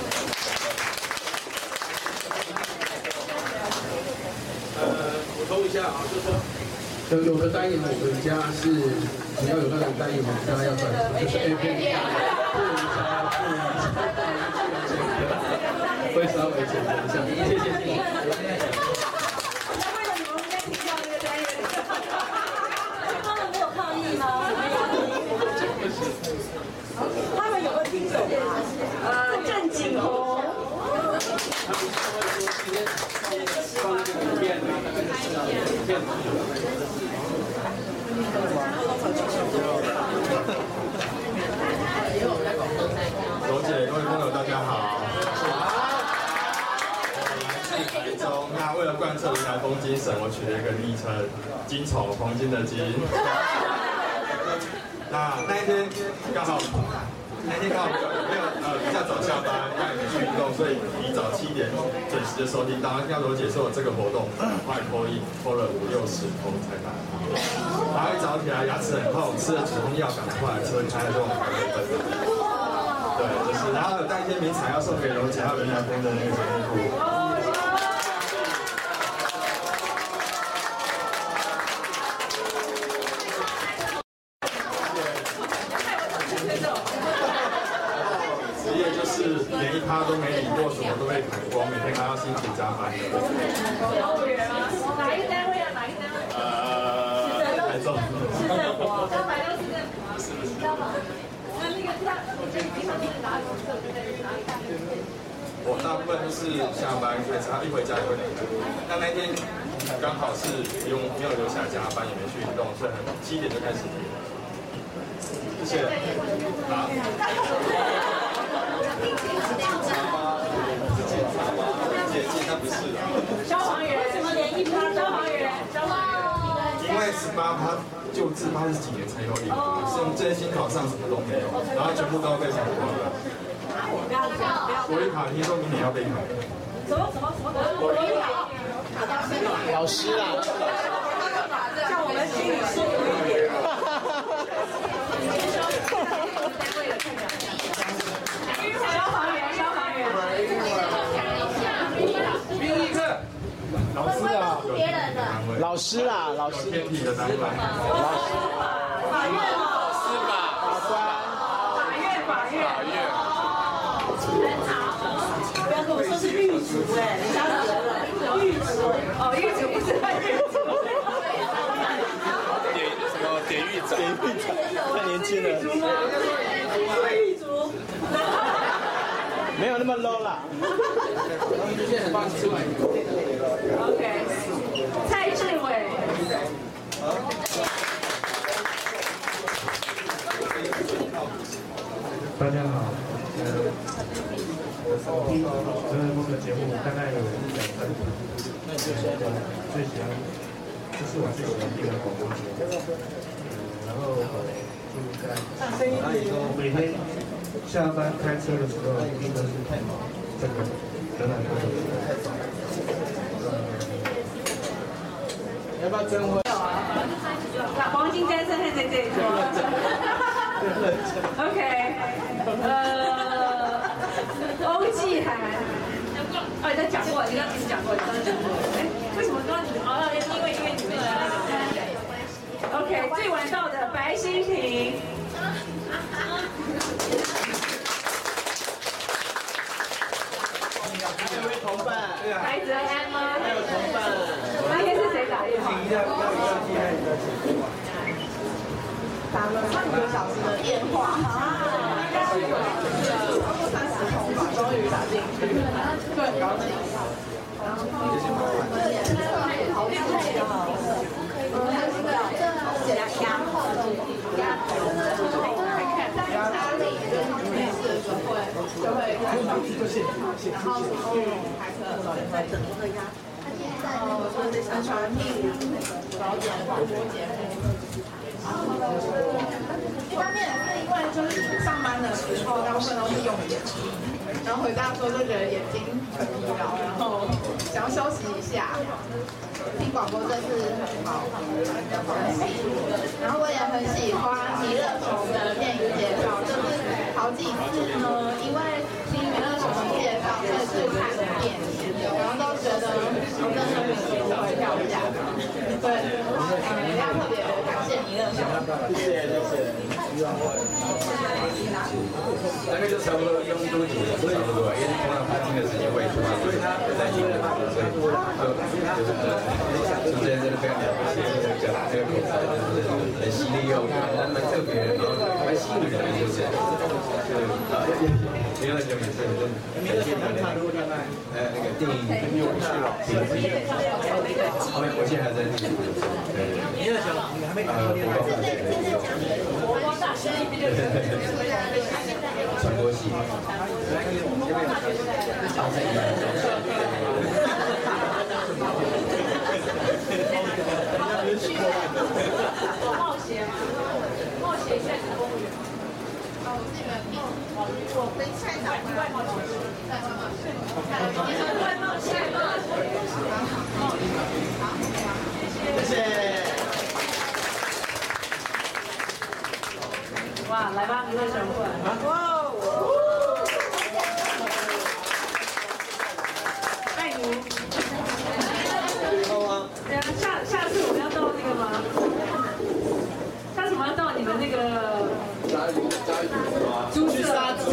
S2: 补充一下啊，就是说有的单元我们家是只要有那种单元，我们家要赚钱，就是 A 片，会稍微减一下，谢谢。
S9: 他们没有抗议吗？
S4: 他们有个听众郑景宏。
S15: 柔姐，各位朋友，大家好。我来自台中，那为了贯彻台风精神，我取了一个昵称“金丑黄金”的金。那一天刚好没有比较早下班，那你去运动，所以提早7点准时的收听。当然听到柔姐说有这个活动，快拖了50-60通才打。然后一早起来牙齿很痛，吃了止痛药，赶快车开了就往台北奔。对，就是，然后有带一些名产要送给柔姐，还有林来峰的那个小内裤。连一趴都没理过，什么都被砍光，每天还要辛苦加班的。
S3: 哪一个单位啊？哪一个单位？
S15: 台中。
S3: 市政府。刚才都是市政府啊。是。知道吗？那个平常是哪里工作？就在哪里干？
S15: 我大部分都是下班开车，一回家也会2个。那天刚好是没有留下来加班，也没去运动，所以7点就开始听。谢谢。好。
S3: 消防员，为什么连1%？消防员，
S15: 因为18%就自发是几年才有领，是用真心考上什么都没有，然后全部都被抢光了。国语卡听说明年要被考。
S3: 什么？国语卡？
S17: 老师啦。
S3: 像我们心里舒服一点。消防员。
S12: 兵役课。
S17: 老师啊，老师啦，老师。
S15: 天体的单位。
S3: 法院。
S9: 不要跟我说是狱卒哎，人家是狱卒
S3: 哦，狱卒不是狱卒。
S17: 典狱长，太年轻了。
S9: 狱卒。
S17: 没有那么 low 啦。
S3: OK， 蔡志伟。
S20: 大家好，我听这个节目大概有2-3年，最喜欢，这是我最喜欢听的广播节目，然后就是每天下班开车的时候听的是这个德兰克的。
S2: 要不要征婚？
S3: 黄金单身汉在这里说。OK， 欧纪涵，你在讲过，你刚刚讲过，为什么刚刚你因为你们OK， 最晚到的白欣婷。
S17: 有位同伴，
S3: 白泽安吗？
S17: 还有同伴，
S3: 那天是谁打电话？
S6: 打了3个小时的电话，超过30通吧，终于打进去，就很高兴。然后好厉害哦！面试的时候就会开始，然后开车，很喜欢听早点广播节目。一方面是因为就是上班的时候大部分都是用眼睛，然后回家的时候就觉得眼睛很疲劳，然后想要休息一下，听广播真是很好，然后我也很喜欢弥勒熊的电影介绍，就是好几次呢，因为听弥勒熊的介绍，所以去看了电影，然后都觉得真的很值回票价，对，要特别感谢弥勒熊。
S2: 谢谢。
S21: 大概就差不多用多久？差不多，因为通常他听的时间会出，所以他在听的，所以就主持人真的非常了不起，讲这个口才就是很犀利又蛮特别，然后蛮吸引人的，就是弥勒熊也是很经典的那个电影很有趣了，后面我现在还在听。
S17: 弥勒熊，你还没看过电影？
S21: 传播系。
S3: 冒险一下子公园。我跟菜长外冒险，外冒险，
S17: 谢谢。
S3: 哇，来吧，弥勒熊过来。哇！爱你。对啊，下次我们要到那个吗？下次我们要到你们那个猪舍，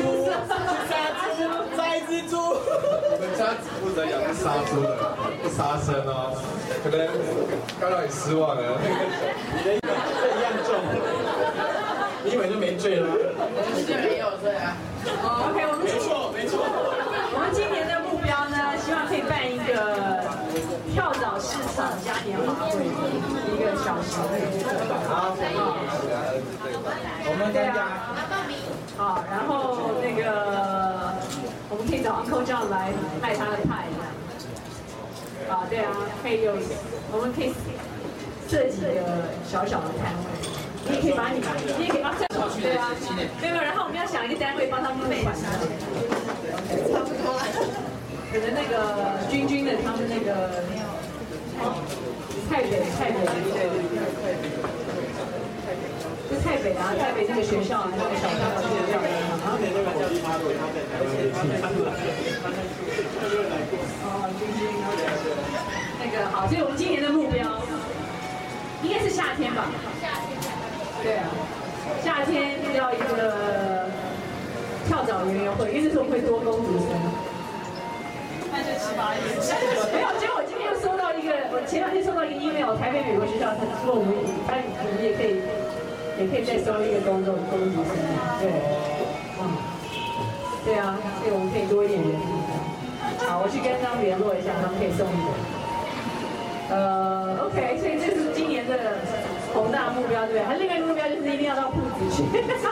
S17: 杀一只猪。
S5: 我们家只负责养杀猪的，不杀生哦。可能刚让你失望了。
S17: 你的这一样重。
S2: 你以为就没罪了？
S6: 就没有罪啊。
S3: OK， 我们没错。我们今年的目标呢，希望可以办一个跳蚤市场嘉年华会，一个小时的一个。
S17: 好，我们参加。
S3: 好，然后那个我们空这样来卖他的派啊，对啊，可以有，我们可以设几个小小的摊位，你也可以把你也可以帮对啊，没有，然后我们要想一个单位帮他们募款，差不多，可能那个君君的他们那个台北，对。就台北啊，台北那个学校啊，那个小学校是这样的。然后那个叫他那个好，所以我们今年的目标应该是夏天吧？对啊，夏天要一个跳蚤园游会，因为那时候会多公主生。那就7、8月。没有，结果我今天又收到一个，我前2天收到一个 email， 台北美国学校他说我们也可以再收一个公主生，对，对啊，所以我们可以多一点人。好，我去跟他们联络一下，他们可以送一个。OK， 所以这是今年的宏大目标，对不对？还另外一个目标就是一定要到铺子去。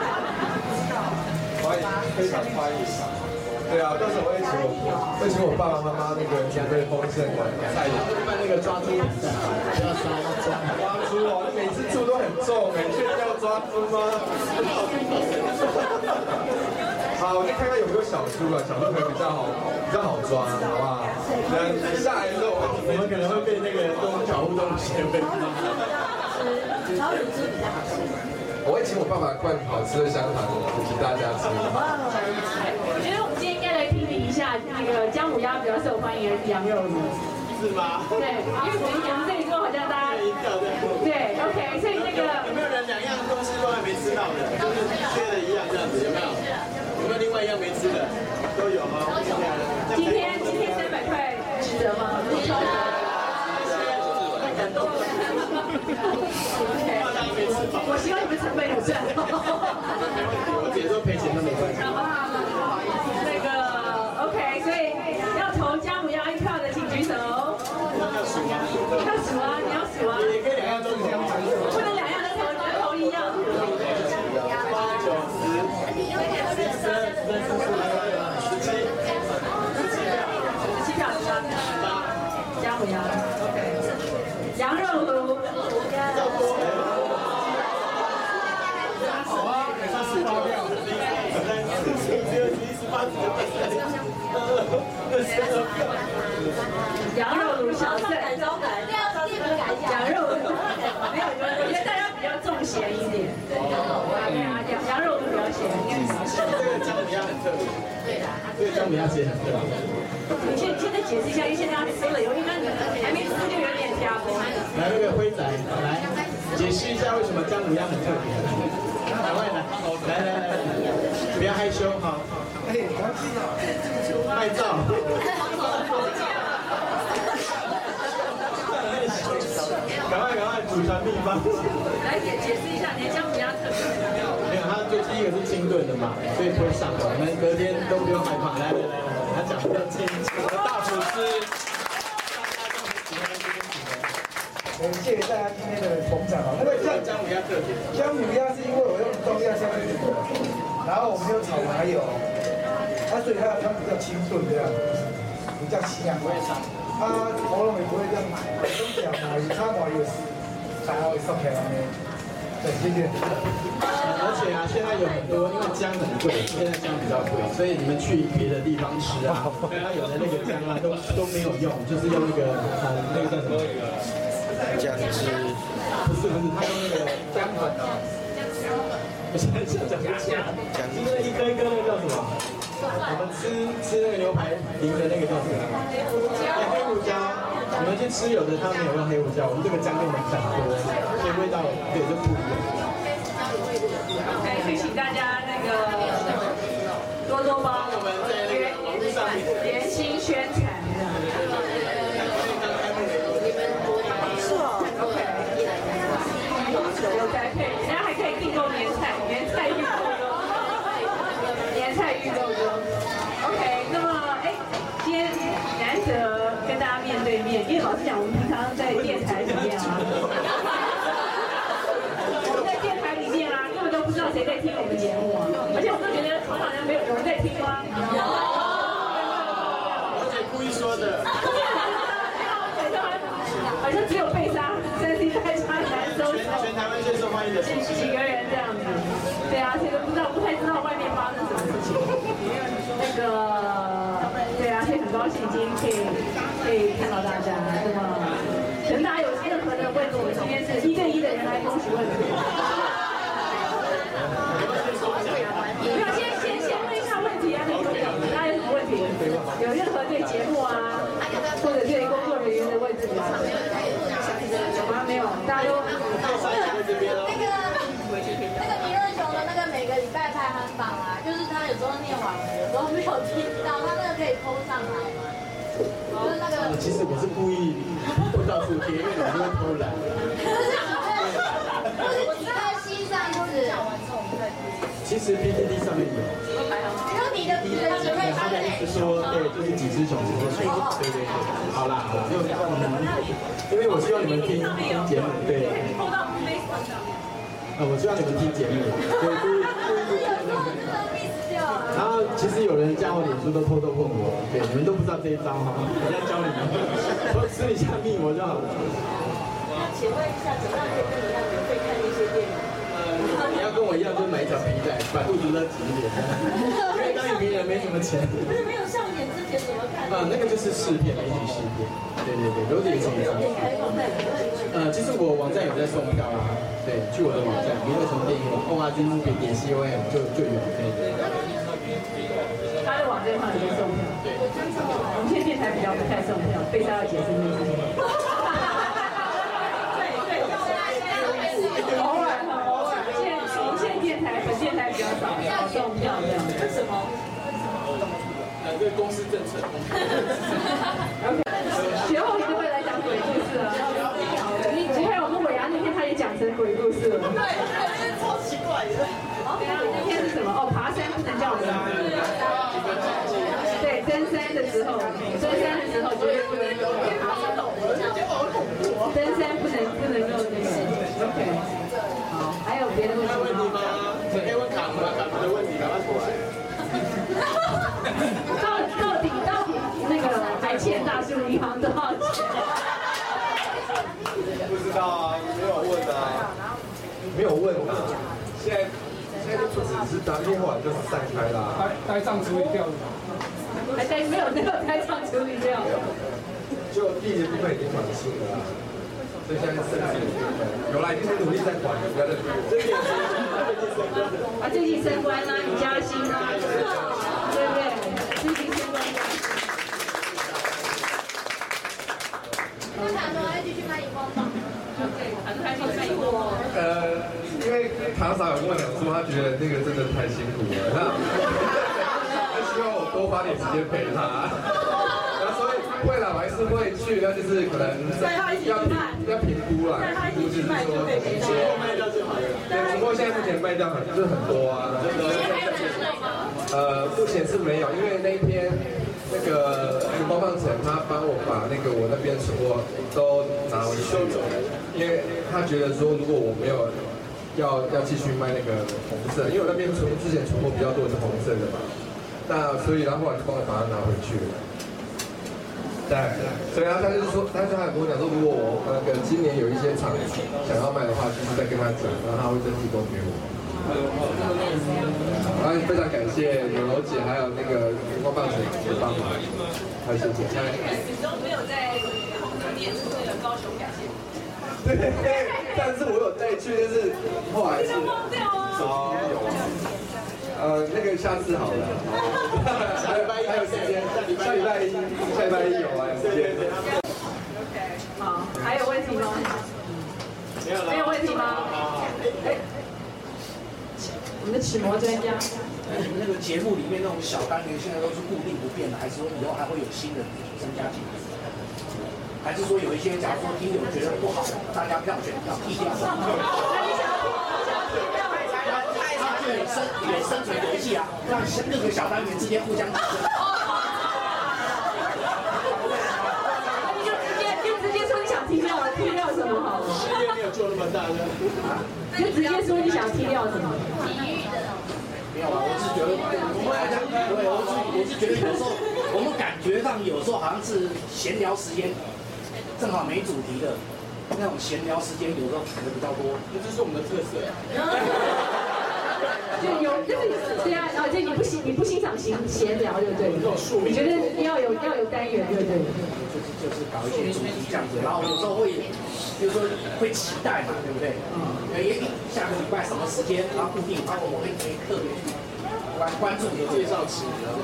S5: 欢迎，非常欢迎。对啊，到时候我会请我爸爸妈妈那个准备丰盛的菜，
S2: 办那个抓猪比赛，要抓
S5: 猪哦，每次猪都很重哎，确定要抓猪吗？好，我就看看有没有小猪啊，小猪可能比较好抓，好不好？下来之后我们可能会被那个保护动物协会。
S9: 小乳猪比较好吃。
S5: 我会请我爸爸灌好吃的香肠给大家吃。
S3: 我觉得我们今天应该来批评一下那个姜母鸭比较受欢迎的是羊肉炉，
S17: 是吗？
S3: 对，因为我们这里说好像大家对 OK， 所以那个
S17: 有没有人2样东西都还没吃到的，就是缺了1样这样子，有没有？有没有另外1样没吃的？都有吗？
S3: 今天300块值得吗？我希望你们成本有赚。
S2: 我姐说赔钱都没关系。
S3: 那个 OK， 所以要投姜母鸭1票的请举手。
S17: 要数吗？
S3: 要数啊，你要数啊。
S17: 也可以2样都这样子。
S3: 不能2样都投1样。
S17: 8、9、10、
S3: 17票姜母鸭 OK， 羊肉炉。羊肉炉小菜，羊肉炉没有，我觉得大家比较重咸一点。对啊，羊肉炉比较咸，应该比较咸。
S17: 这个姜母鸭很特别。对的，
S2: 这个姜母鸭其实很特别。
S3: 你现在解释一下，因为现在吃了，因为刚还没吃就有点加工。
S2: 来，那个辉仔，来解释一下为什么姜母鸭很特别。来，不要害羞哈。卖照。赶快，祖传秘方。
S3: 来解释一下，你的姜母鸭特别。
S2: 没有，它最第一个是清炖的嘛，所以不会上火。我们隔天都不用害怕。来，他讲的比较清楚。大厨师。
S1: 谢谢大家今天的捧场啊！因为
S2: 姜母鸭特别，
S1: 姜母鸭是因为我用中药下去煮，然后我们有炒麻油，所以它比较清炖这样，比较香。不会伤。喉咙也不会这样买，用小麻油、炒麻油，然后送给他们。对，谢谢。
S2: 而且啊，现在有很多，因为姜很贵，现在姜比较贵，所以你们去别的地方吃啊，它有的那个姜啊都没有用，就是用那个那个叫什么？
S13: 姜汁。
S2: 不是，他用那个姜粉啊。我现在想讲姜，就是一颗一颗那个叫什么？我们吃那个牛排淋的那个叫什么？黑胡椒。你们去吃有的他没有用黑胡椒，我们这个姜用的很多，所以味道对就不一样。
S3: OK， 所以请大家那个多多帮我们在那个网络上连心宣传。是哦 ，OK。有宅配，大家还可以订购年菜预购中，年菜预购中。OK， 那么今天难得跟大家面对面，因为老实讲，我们平常在电台里面啊，我们在电台里面啊，根本都不知道谁在听我们节目啊，而且我们都觉得常常没有人在听吗？有。
S17: 的。
S3: 好像只有贝莎3C 代差男收手，
S17: 全台湾最受欢迎的
S3: 几个人这样子。对啊，现在不太知道外面发生什么事情。那个，对啊，所以很高兴今天可以看到大家。那么，可能大家有任何的问题，今天是1对1的人来恭喜问题。没有，先问一下问题啊，大家有什么问题？有任何对节目啊，或者对工作人员的问题啊？有吗？没有，大家都。
S7: 那个弥勒熊的那个每个礼拜排行榜啊，就是他有时候念完了，有时候没有听到，他那个可以PO上来吗？就是那个。
S17: 其实我是故意不到处贴，因为我就会偷懒。
S7: 我知道西上是。
S17: 其实 PPT 上面有。
S7: 然后你的
S17: 他的意思说，对，就是几只熊，对。好啦，就因为我希望你们听节目，对。我希望你们听节目，对，然后其实有人加我脸书都偷偷问我，对，你们都不知道这一招哈，我要教你们，我私底下密我就好了。
S4: 那请问一下，怎么样可以跟你一样免费看那些电影？
S17: 你要跟我一样，就买一条皮带，把肚子勒紧一点。因为当影评人没什么钱。
S4: 不是没有上演之前怎么看？
S17: 那个就是试片，媒体试片。对，有点什么？其实我网站有在送票啊，对，去我的网站弥勒熊电影网 ORG Movie 点 COM 就有。
S3: 他的网站上有在送票。对。我们现在电台比较不太送票，贝莎要解释这件事情。偶尔。本电台比较少送票这样，为什么？
S11: 对公司政策。
S3: 学后你就会来讲鬼故事了。你看我们尾牙那天他也讲成鬼故事了。对，
S4: 超奇怪的。
S3: 对啊，那天是什么？哦，爬山不能叫人。对，登山的时候绝对不能够爬山。登山不能够那个。OK。好，还有别的问题吗？
S17: 可以问卡姆的问题，赶快过来。
S3: 到底那个还欠大树银行多少钱？
S15: 不知道啊，没有问啊，
S5: 没有问啊。现在就只是当天后来就是散开啦。
S11: 呆账处理掉了。
S3: 没有呆账处理掉。
S5: 就第一部分已经完事了啦。所以现在剩下有啦，已经努力在管了，不要再
S3: 最近升官啦，你加薪啦，对不对？最近升官。
S7: 我想说要继续卖荧光棒。
S3: 对，很开心卖荧光棒。
S5: 因为唐嫂有跟我讲说，他觉得那个真的太辛苦了，他希望我多花点时间陪他。会啦，我还是会去，那就是可能要评估啦，评估就是说卖掉就好了。对，不过现在目前卖掉就是很多啊。目前是没有，因为那一天那个包放城他帮我把那个我那边存货都拿回去了，因为他觉得说如果我没有要继续卖那个红色，因为我那边之前存货比较多是红色的嘛，那所以然后后来就帮我把它拿回去了。对，所以他就是说，他有跟我讲说，如果我今年有一些厂想要卖的话，就是再跟他讲，然后他会再提供给我。然后非常感谢有柔姐还有那个荧光棒姐的帮忙，还有谢谢。
S3: 始终没有在年初那个高雄表现。
S5: 对，但是我有带去，就是后来是
S3: 忘掉啊。
S5: 那个下次好了，下礼拜一还有时间，下礼拜一有啊，有时间。
S3: 好，还有问题吗？没有问题吗？我们的启摩专家。
S16: 你们那个节目里面那种小单元，现在都是固定不变的，还是说以后还会有新的增加进来？还是说有一些，假如说听友觉得不好，大家票选票踢掉？也生存游戏啊，让各个小单元之间互相竞争。
S3: 就直接说你想踢掉什么好了。
S17: 事业没有做那么大的。
S3: 就直接说你想踢掉什么。
S7: 体育的。
S16: 没有啊，我是觉得不会啊，对，我是觉得有时候我们感觉上有时候好像是闲聊时间，正好没主题的那种闲聊时间，有时候谈的比较多，
S17: 这是我们的特色。
S3: 就有，就是对啊，就你不欣赏闲聊，对不对？你觉得要有单元，对不对？
S16: 就是搞一些主题这样子，然后有时候会，比如说会期待嘛，对不对？下个礼拜什么时间，然后固定，然后我们可以特别去关注你的介绍词。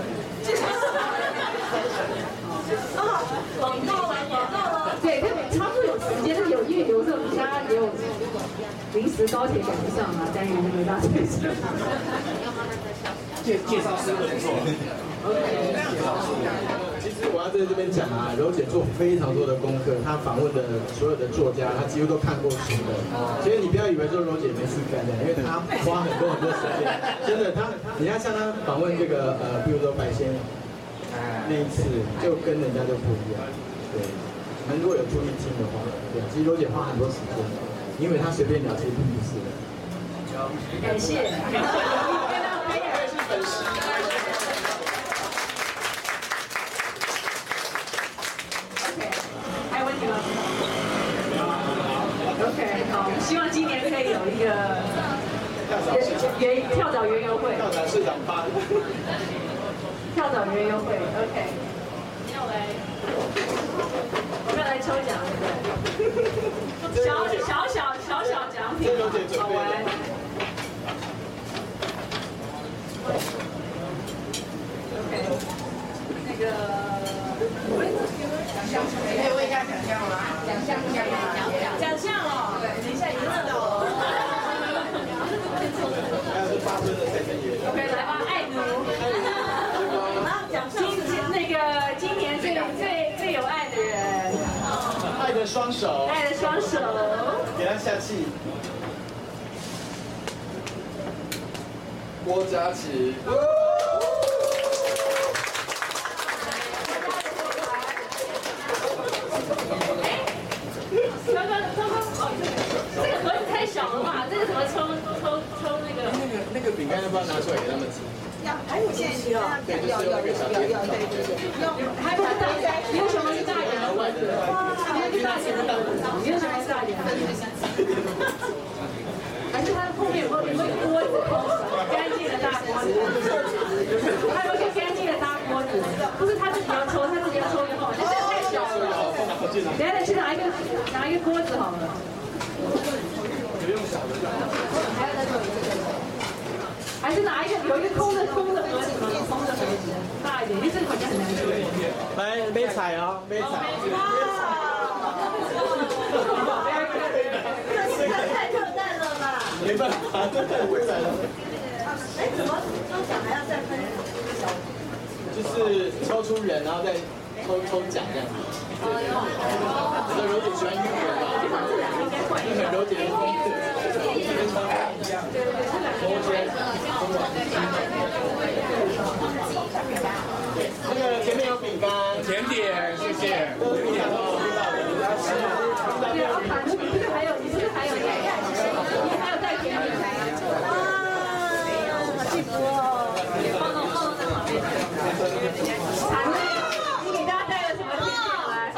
S7: 广告了。
S3: 对，特别差不多有时间，但是因为有时候我们家也有临时高铁赶不上啊，单元就没办法推出。
S16: 介绍诗不错。
S17: 其实我要在这边讲啊，柔姐做非常多的功课，她访问的所有的作家，她几乎都看过书的。所以你不要以为说柔姐没事干的，因为她花很多时间，真的，你看像她访问这个比如说白先勇那一次，就跟人家就不一样。对，你们如果有注意听的话，对，其实柔姐花很多时间，因为她随便聊其实并不是的。
S3: 感谢。OK， 好，希望今年可以有一个跳蚤园游会。
S17: 跳蚤市长发。
S3: 跳蚤园游会 ，OK。我们要来抽奖，对不对？小奖品，好玩。OK， 那个。
S6: 奖项，可以问一下奖项吗？奖项哦，对，等一下，赢了的哦。
S3: OK， 来吧，爱奴。今年最有爱的人。
S17: 爱的双手。
S3: 爱的双手。
S17: 给他下气。
S5: 郭嘉琪。
S3: 这个盒子太小了吧？这个怎么抽那个？
S17: 那个饼干要不要拿出来给他们吃？
S6: 还有现需要，
S17: 对，就是用那个小碟子。
S3: 还不是大，你为什么是大一点的锅子？你为什么是大一点的锅子？你为什么是大一点的锅子？还是它后面有没有锅子？干净的大锅子？还有一个干净的大锅子？不是他自己要抽，他自己要抽就好，这太小了。等下再去拿一个锅子好了。
S17: 不用小的就好。
S3: 还有再做一个。还是拿一个有一个空的盒子吗？空的盒子大一点，因为这个好像很难抽。
S17: 来，没彩哦，没彩。
S7: 这个太特淡了吧？
S17: 没办法，这太会彩了。
S7: 哎，怎么抽奖还要再分？
S17: 就是抽出人，然后再抽奖这样子。这个柔姐喜欢运人吧？这很柔姐的风格。跟抽奖一样。那个前面有饼干、
S11: 甜点，谢谢。
S3: 对，卡奴，你不是还有你还有带甜点？
S7: 哇，好幸福哦！放到那旁边。
S3: 卡奴，你给大家带了什么甜点来？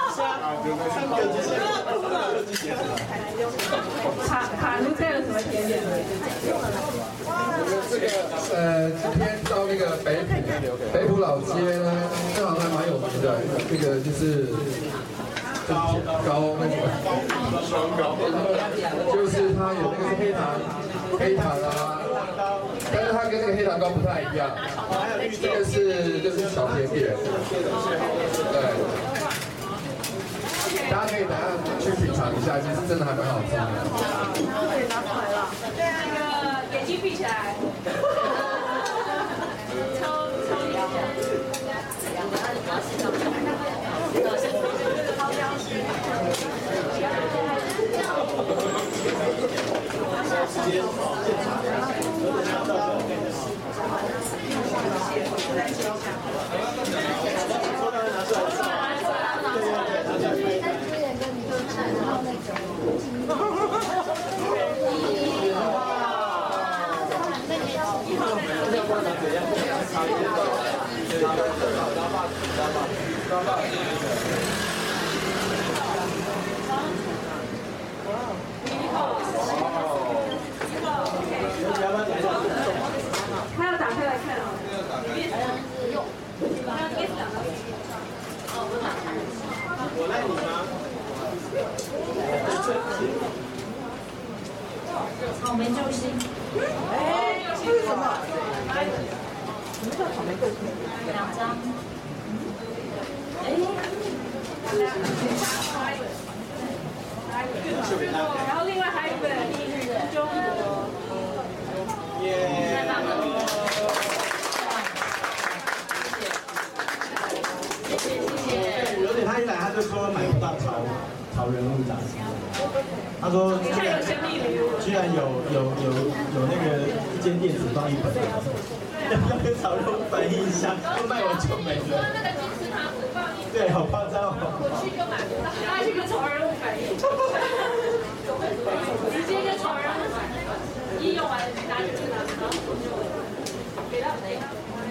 S3: 卡奴带了什么甜点来？
S5: 这个今天到那个北埔老街呢，这好像还蛮有名的，这个就是高那个双高，就是它有那个黑糖啊，但是它跟那个黑糖糕不太一样，这个就是小甜点，对。大家可以等下去品尝一下，其实真的还蛮好吃的。
S3: 可以拿出来了。对啊，那个眼睛闭起来。抽一下。
S7: 草莓救星。
S6: 哎，这是什么？什么叫草莓救星？2张。哎。
S3: 然后另外还有一本中国。
S17: 而且他一来他就说买不到潮人物杂志，他说居然有那个一间店只放1本，要跟潮人物反映一下，卖完就没了。
S3: 那个金石堂只放1本，
S17: 对，好夸张哦。
S3: 我去就买不到，他去跟潮人物反映，直接跟潮人物反映，一用完了拿去拿，给到谁？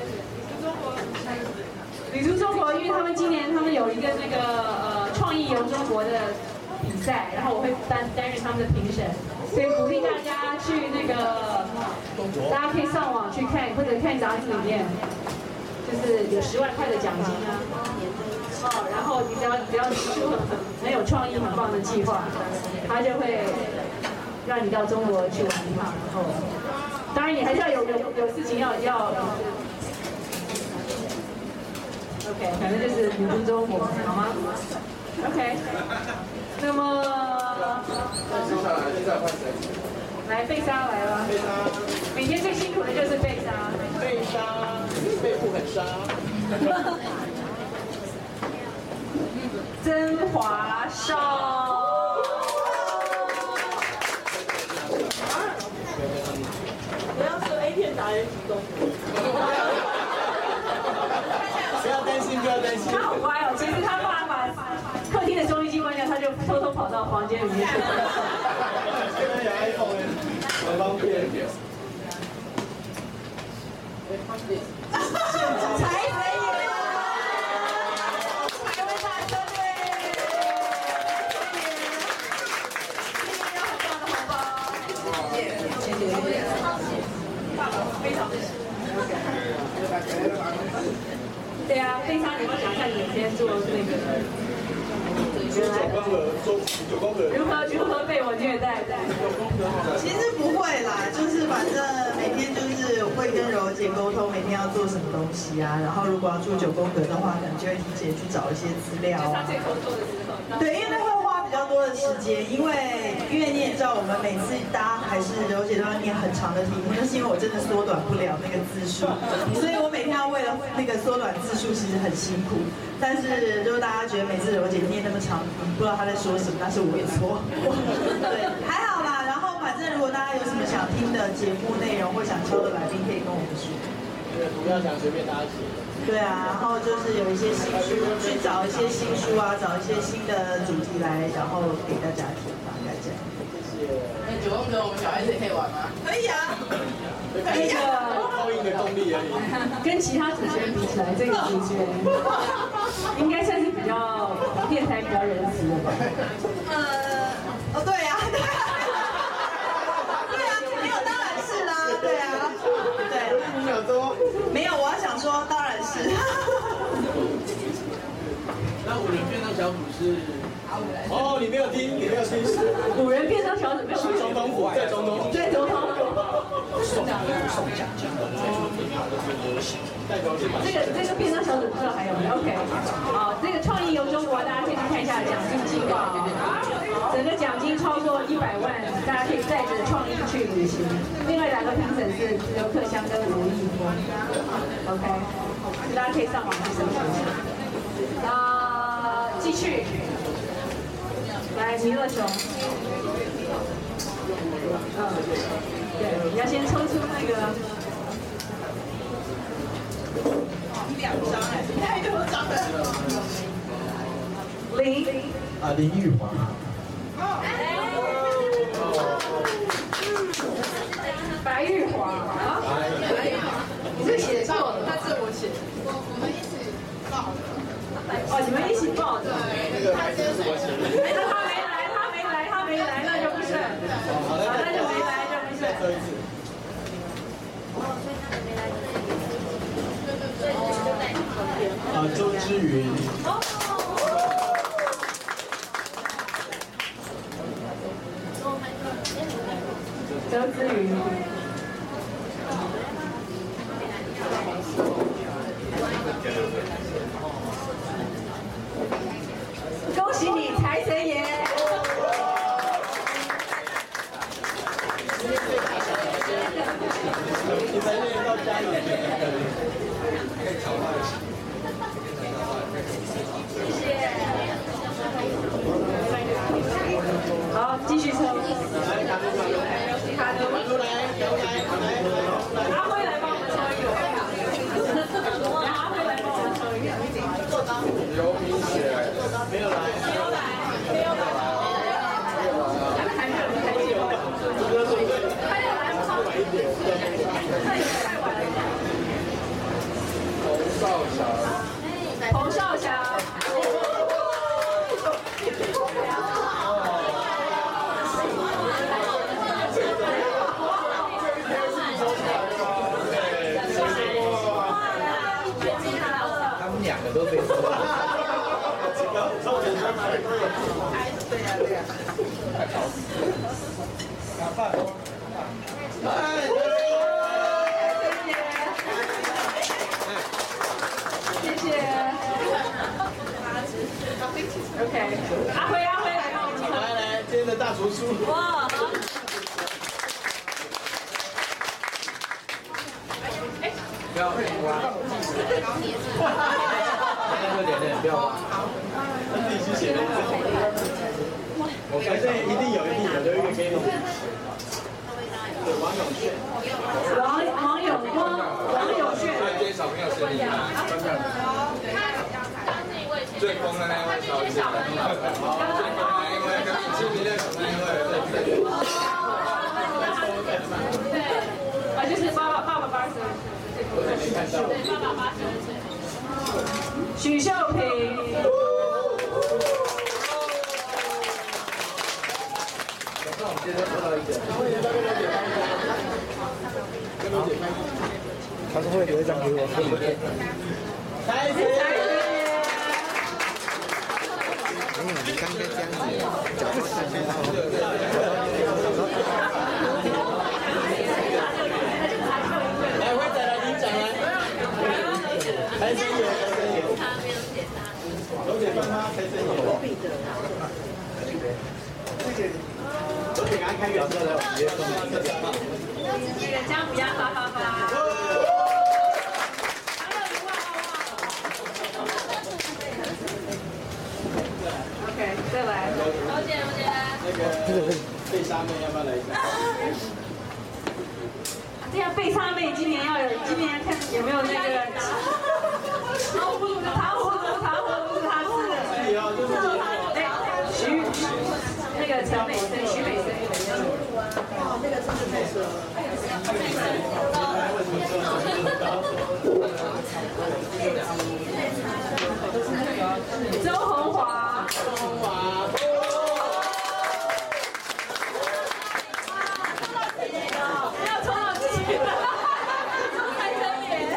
S3: 旅途中国，因为他们今年他们有一个那个创意游中国的比赛，然后我会担任他们的评审，所以鼓励大家去那个，大家可以上网去看或者看杂志里面，就是有10万块的奖金啊，然后你只要提出很有创意很棒的计划，他就会让你到中国去玩一趟，然后当然你还是要有事情要。OK， 反正就是旅途中国，好吗 ？OK， 那么来贝莎来了，每天最辛苦的就是贝莎，
S17: 背部很沙。
S3: 曾华少。
S9: 不要说 A 片达人集中。
S17: 不要担心，不要担心。
S3: 他好乖哦，其实他爸把客厅的收音机关掉，他就偷偷跑到房间里面去。
S17: 现在有 iPhone 很方便。
S6: 才可以了，各位大哥对，今天有很棒的红包，谢谢，爸爸非常的喜欢。
S3: 对啊，贝莎，你有想看你先做那个如何被我虐待？
S8: 其实不会啦，就是反正每天就是会跟柔姐沟通，每天要做什么东西啊。然后如果要做9宫格的话，可能就会提前去找一些资料啊。对，因为那会花比较多的时间，因为你也知道，我们每次大家还是柔姐都要念很长的题目，就是因为我真的缩短不了那个字数，所以我每天要为了那个缩短字数，其实很辛苦。但是就是大家觉得每次柔姐念那么长，不知道她在说什么，那是我的错。对，还好啦。然后反正如果大家有什么想听的节目内容或想敲的来宾，可以跟我们说。
S17: 不要想随便大家写。
S8: 对啊，然后就是有一些新书，去找一些新书啊，找一些新的主题来，然后给大家听，大概这样。
S9: 谢谢。那9宫格我们小孩子也可以玩吗？
S8: 可以啊。
S3: 那个
S17: 报应的动力而已。
S3: 跟其他主持人比起来，这个主持人应该算是比较电台比较仁慈的吧？
S8: 对啊，对啊，没有，当然是啦，对啊，对。
S17: 你想说？
S8: 没有，我要想说，当然是。
S17: 那5人便当小组是？哦，你没有听，5
S3: 人便当小组没有？
S17: 是总统府，在总统府。
S3: 对，总统府。
S17: 送奖金的，
S3: 这个便当小组不知道还有没有 ？OK， 好，这个创意游中国，大家可以去看一下奖金计划啊。整个奖金超过100万，大家可以带着创意去旅行。另外2个评审是刘克襄跟吴亦峰 ，OK， 大家可以上网去搜寻一下。继续，来弥勒熊，对，你要先抽出那个。
S8: 2张哎，太多张了。
S17: 林玉华。
S3: 白玉华啊？你是写错了，
S6: 他是我写的，我们一起报的。
S3: 哦，你们一起报的。
S17: 那个孩子是我写的。
S3: 他没来，那就不是。好，那就没来就不是。
S17: 再说一次。周之云。
S3: 周姿瑜。恭喜你，财神爷！
S2: 你才练到家里。
S3: 谢谢。好，继续抽。卡图来，阿辉来帮我们抽一个。阿辉来帮我们抽一个。
S5: 刘明雪没有来。
S3: 彭少强。
S2: 他们两个都被抽了。
S1: 对呀。打饭。
S3: 谢谢。OK， 阿辉来帮我们。
S2: 来，今天的大厨叔。
S3: 哇！
S2: 不要挖。那个脸不要挖。自己去写的。我反正一定有，留一个给你。王永炫。
S3: 王永炫。
S5: 接小朋友生日啊！最疯的那位小姐，跟你去迷恋小那一位。
S3: 对，啊，就是爸爸80岁。对，爸爸80岁。许秀萍。
S2: 那我们今天抽到一个。跟罗姐拍。他说会留一张给我，会不会？财神爷！你刚刚这样子，来，辉仔来领奖来。财神爷，罗姐帮他财神爷。谢谢。罗姐给他开个车来，我直接送你。
S3: 那个姜母鸭发。OK， 再来。罗姐。
S2: 那个贝莎妹要不要来一下？
S3: 这样贝莎妹今年要看有没有那个糖葫芦是她吃的。那个陈美生，徐美生。
S8: 哇，这个真是太适合了。
S3: 周鸿华。要抽到自己了。财神爷。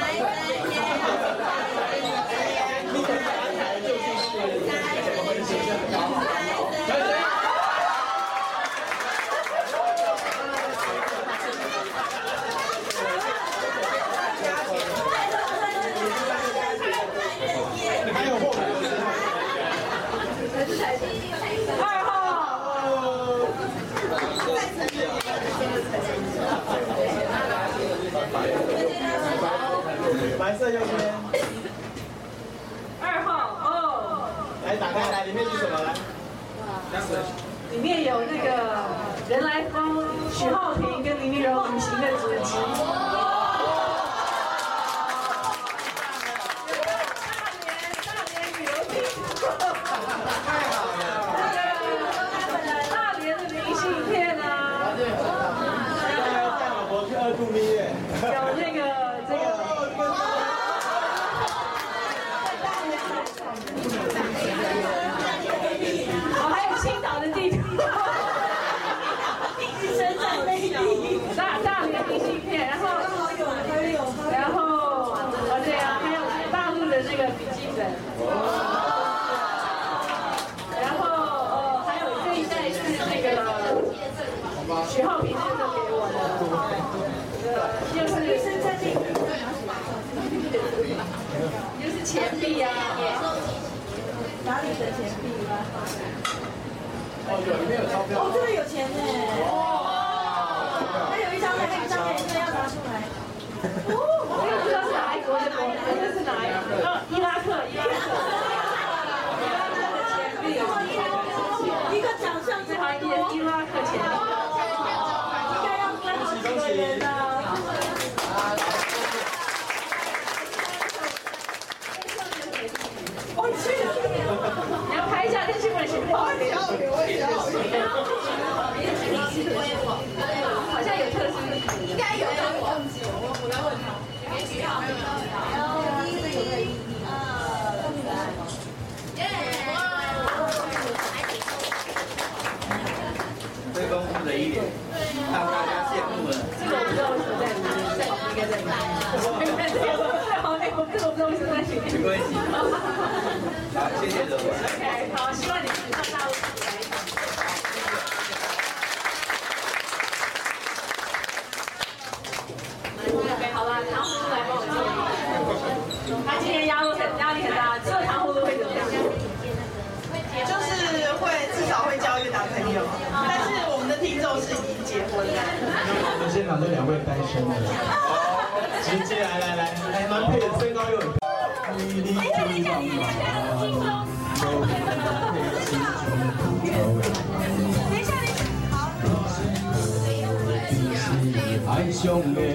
S2: 白色右边。
S3: 2号哦。
S2: 来打开，来里面是什么？来。
S3: 里面有那个人来疯、许浩庭跟林明柔旅行的纸集。大连旅游记。太好了。大连的明信片啊。
S2: 带老婆去2度蜜月。
S3: 有这个。哦，还有青岛的地图。大连明信片，然后许浩平是送给我的，就是钱币啊，
S4: 哪里的钱币吗？
S2: 哦，有里面有钞票。
S4: 哦，这个有钱呢。哇！那有一张在那个上面，现在要拿出来。
S3: 我也不知道是哪一国的，这是哪一个？伊拉克。
S4: 一个奖项是还有
S3: 伊拉克钱，
S4: 应该要分好几个人呢。
S3: 你要拍一下跟新闻情况。好像有特殊，应该有，但我忘记了，我来问他。
S21: 最丰富的一年，让大家羡慕了。
S3: 这个我不知道为什么在里面，应该在里面。好，这个我不知道为什么在里面。
S21: 没关系。好，谢谢各位。
S3: OK， 好，希望你们上大陆来一场。OK， 好了，糖葫芦来帮我接。他今年压力很大，这个糖葫芦会怎么样？
S8: 就是会至少会交一个男朋友，但是我们的听众是已经结婚的。
S2: 我们现场这2位单身的，直接来，蛮配的，身高又很高。爱上的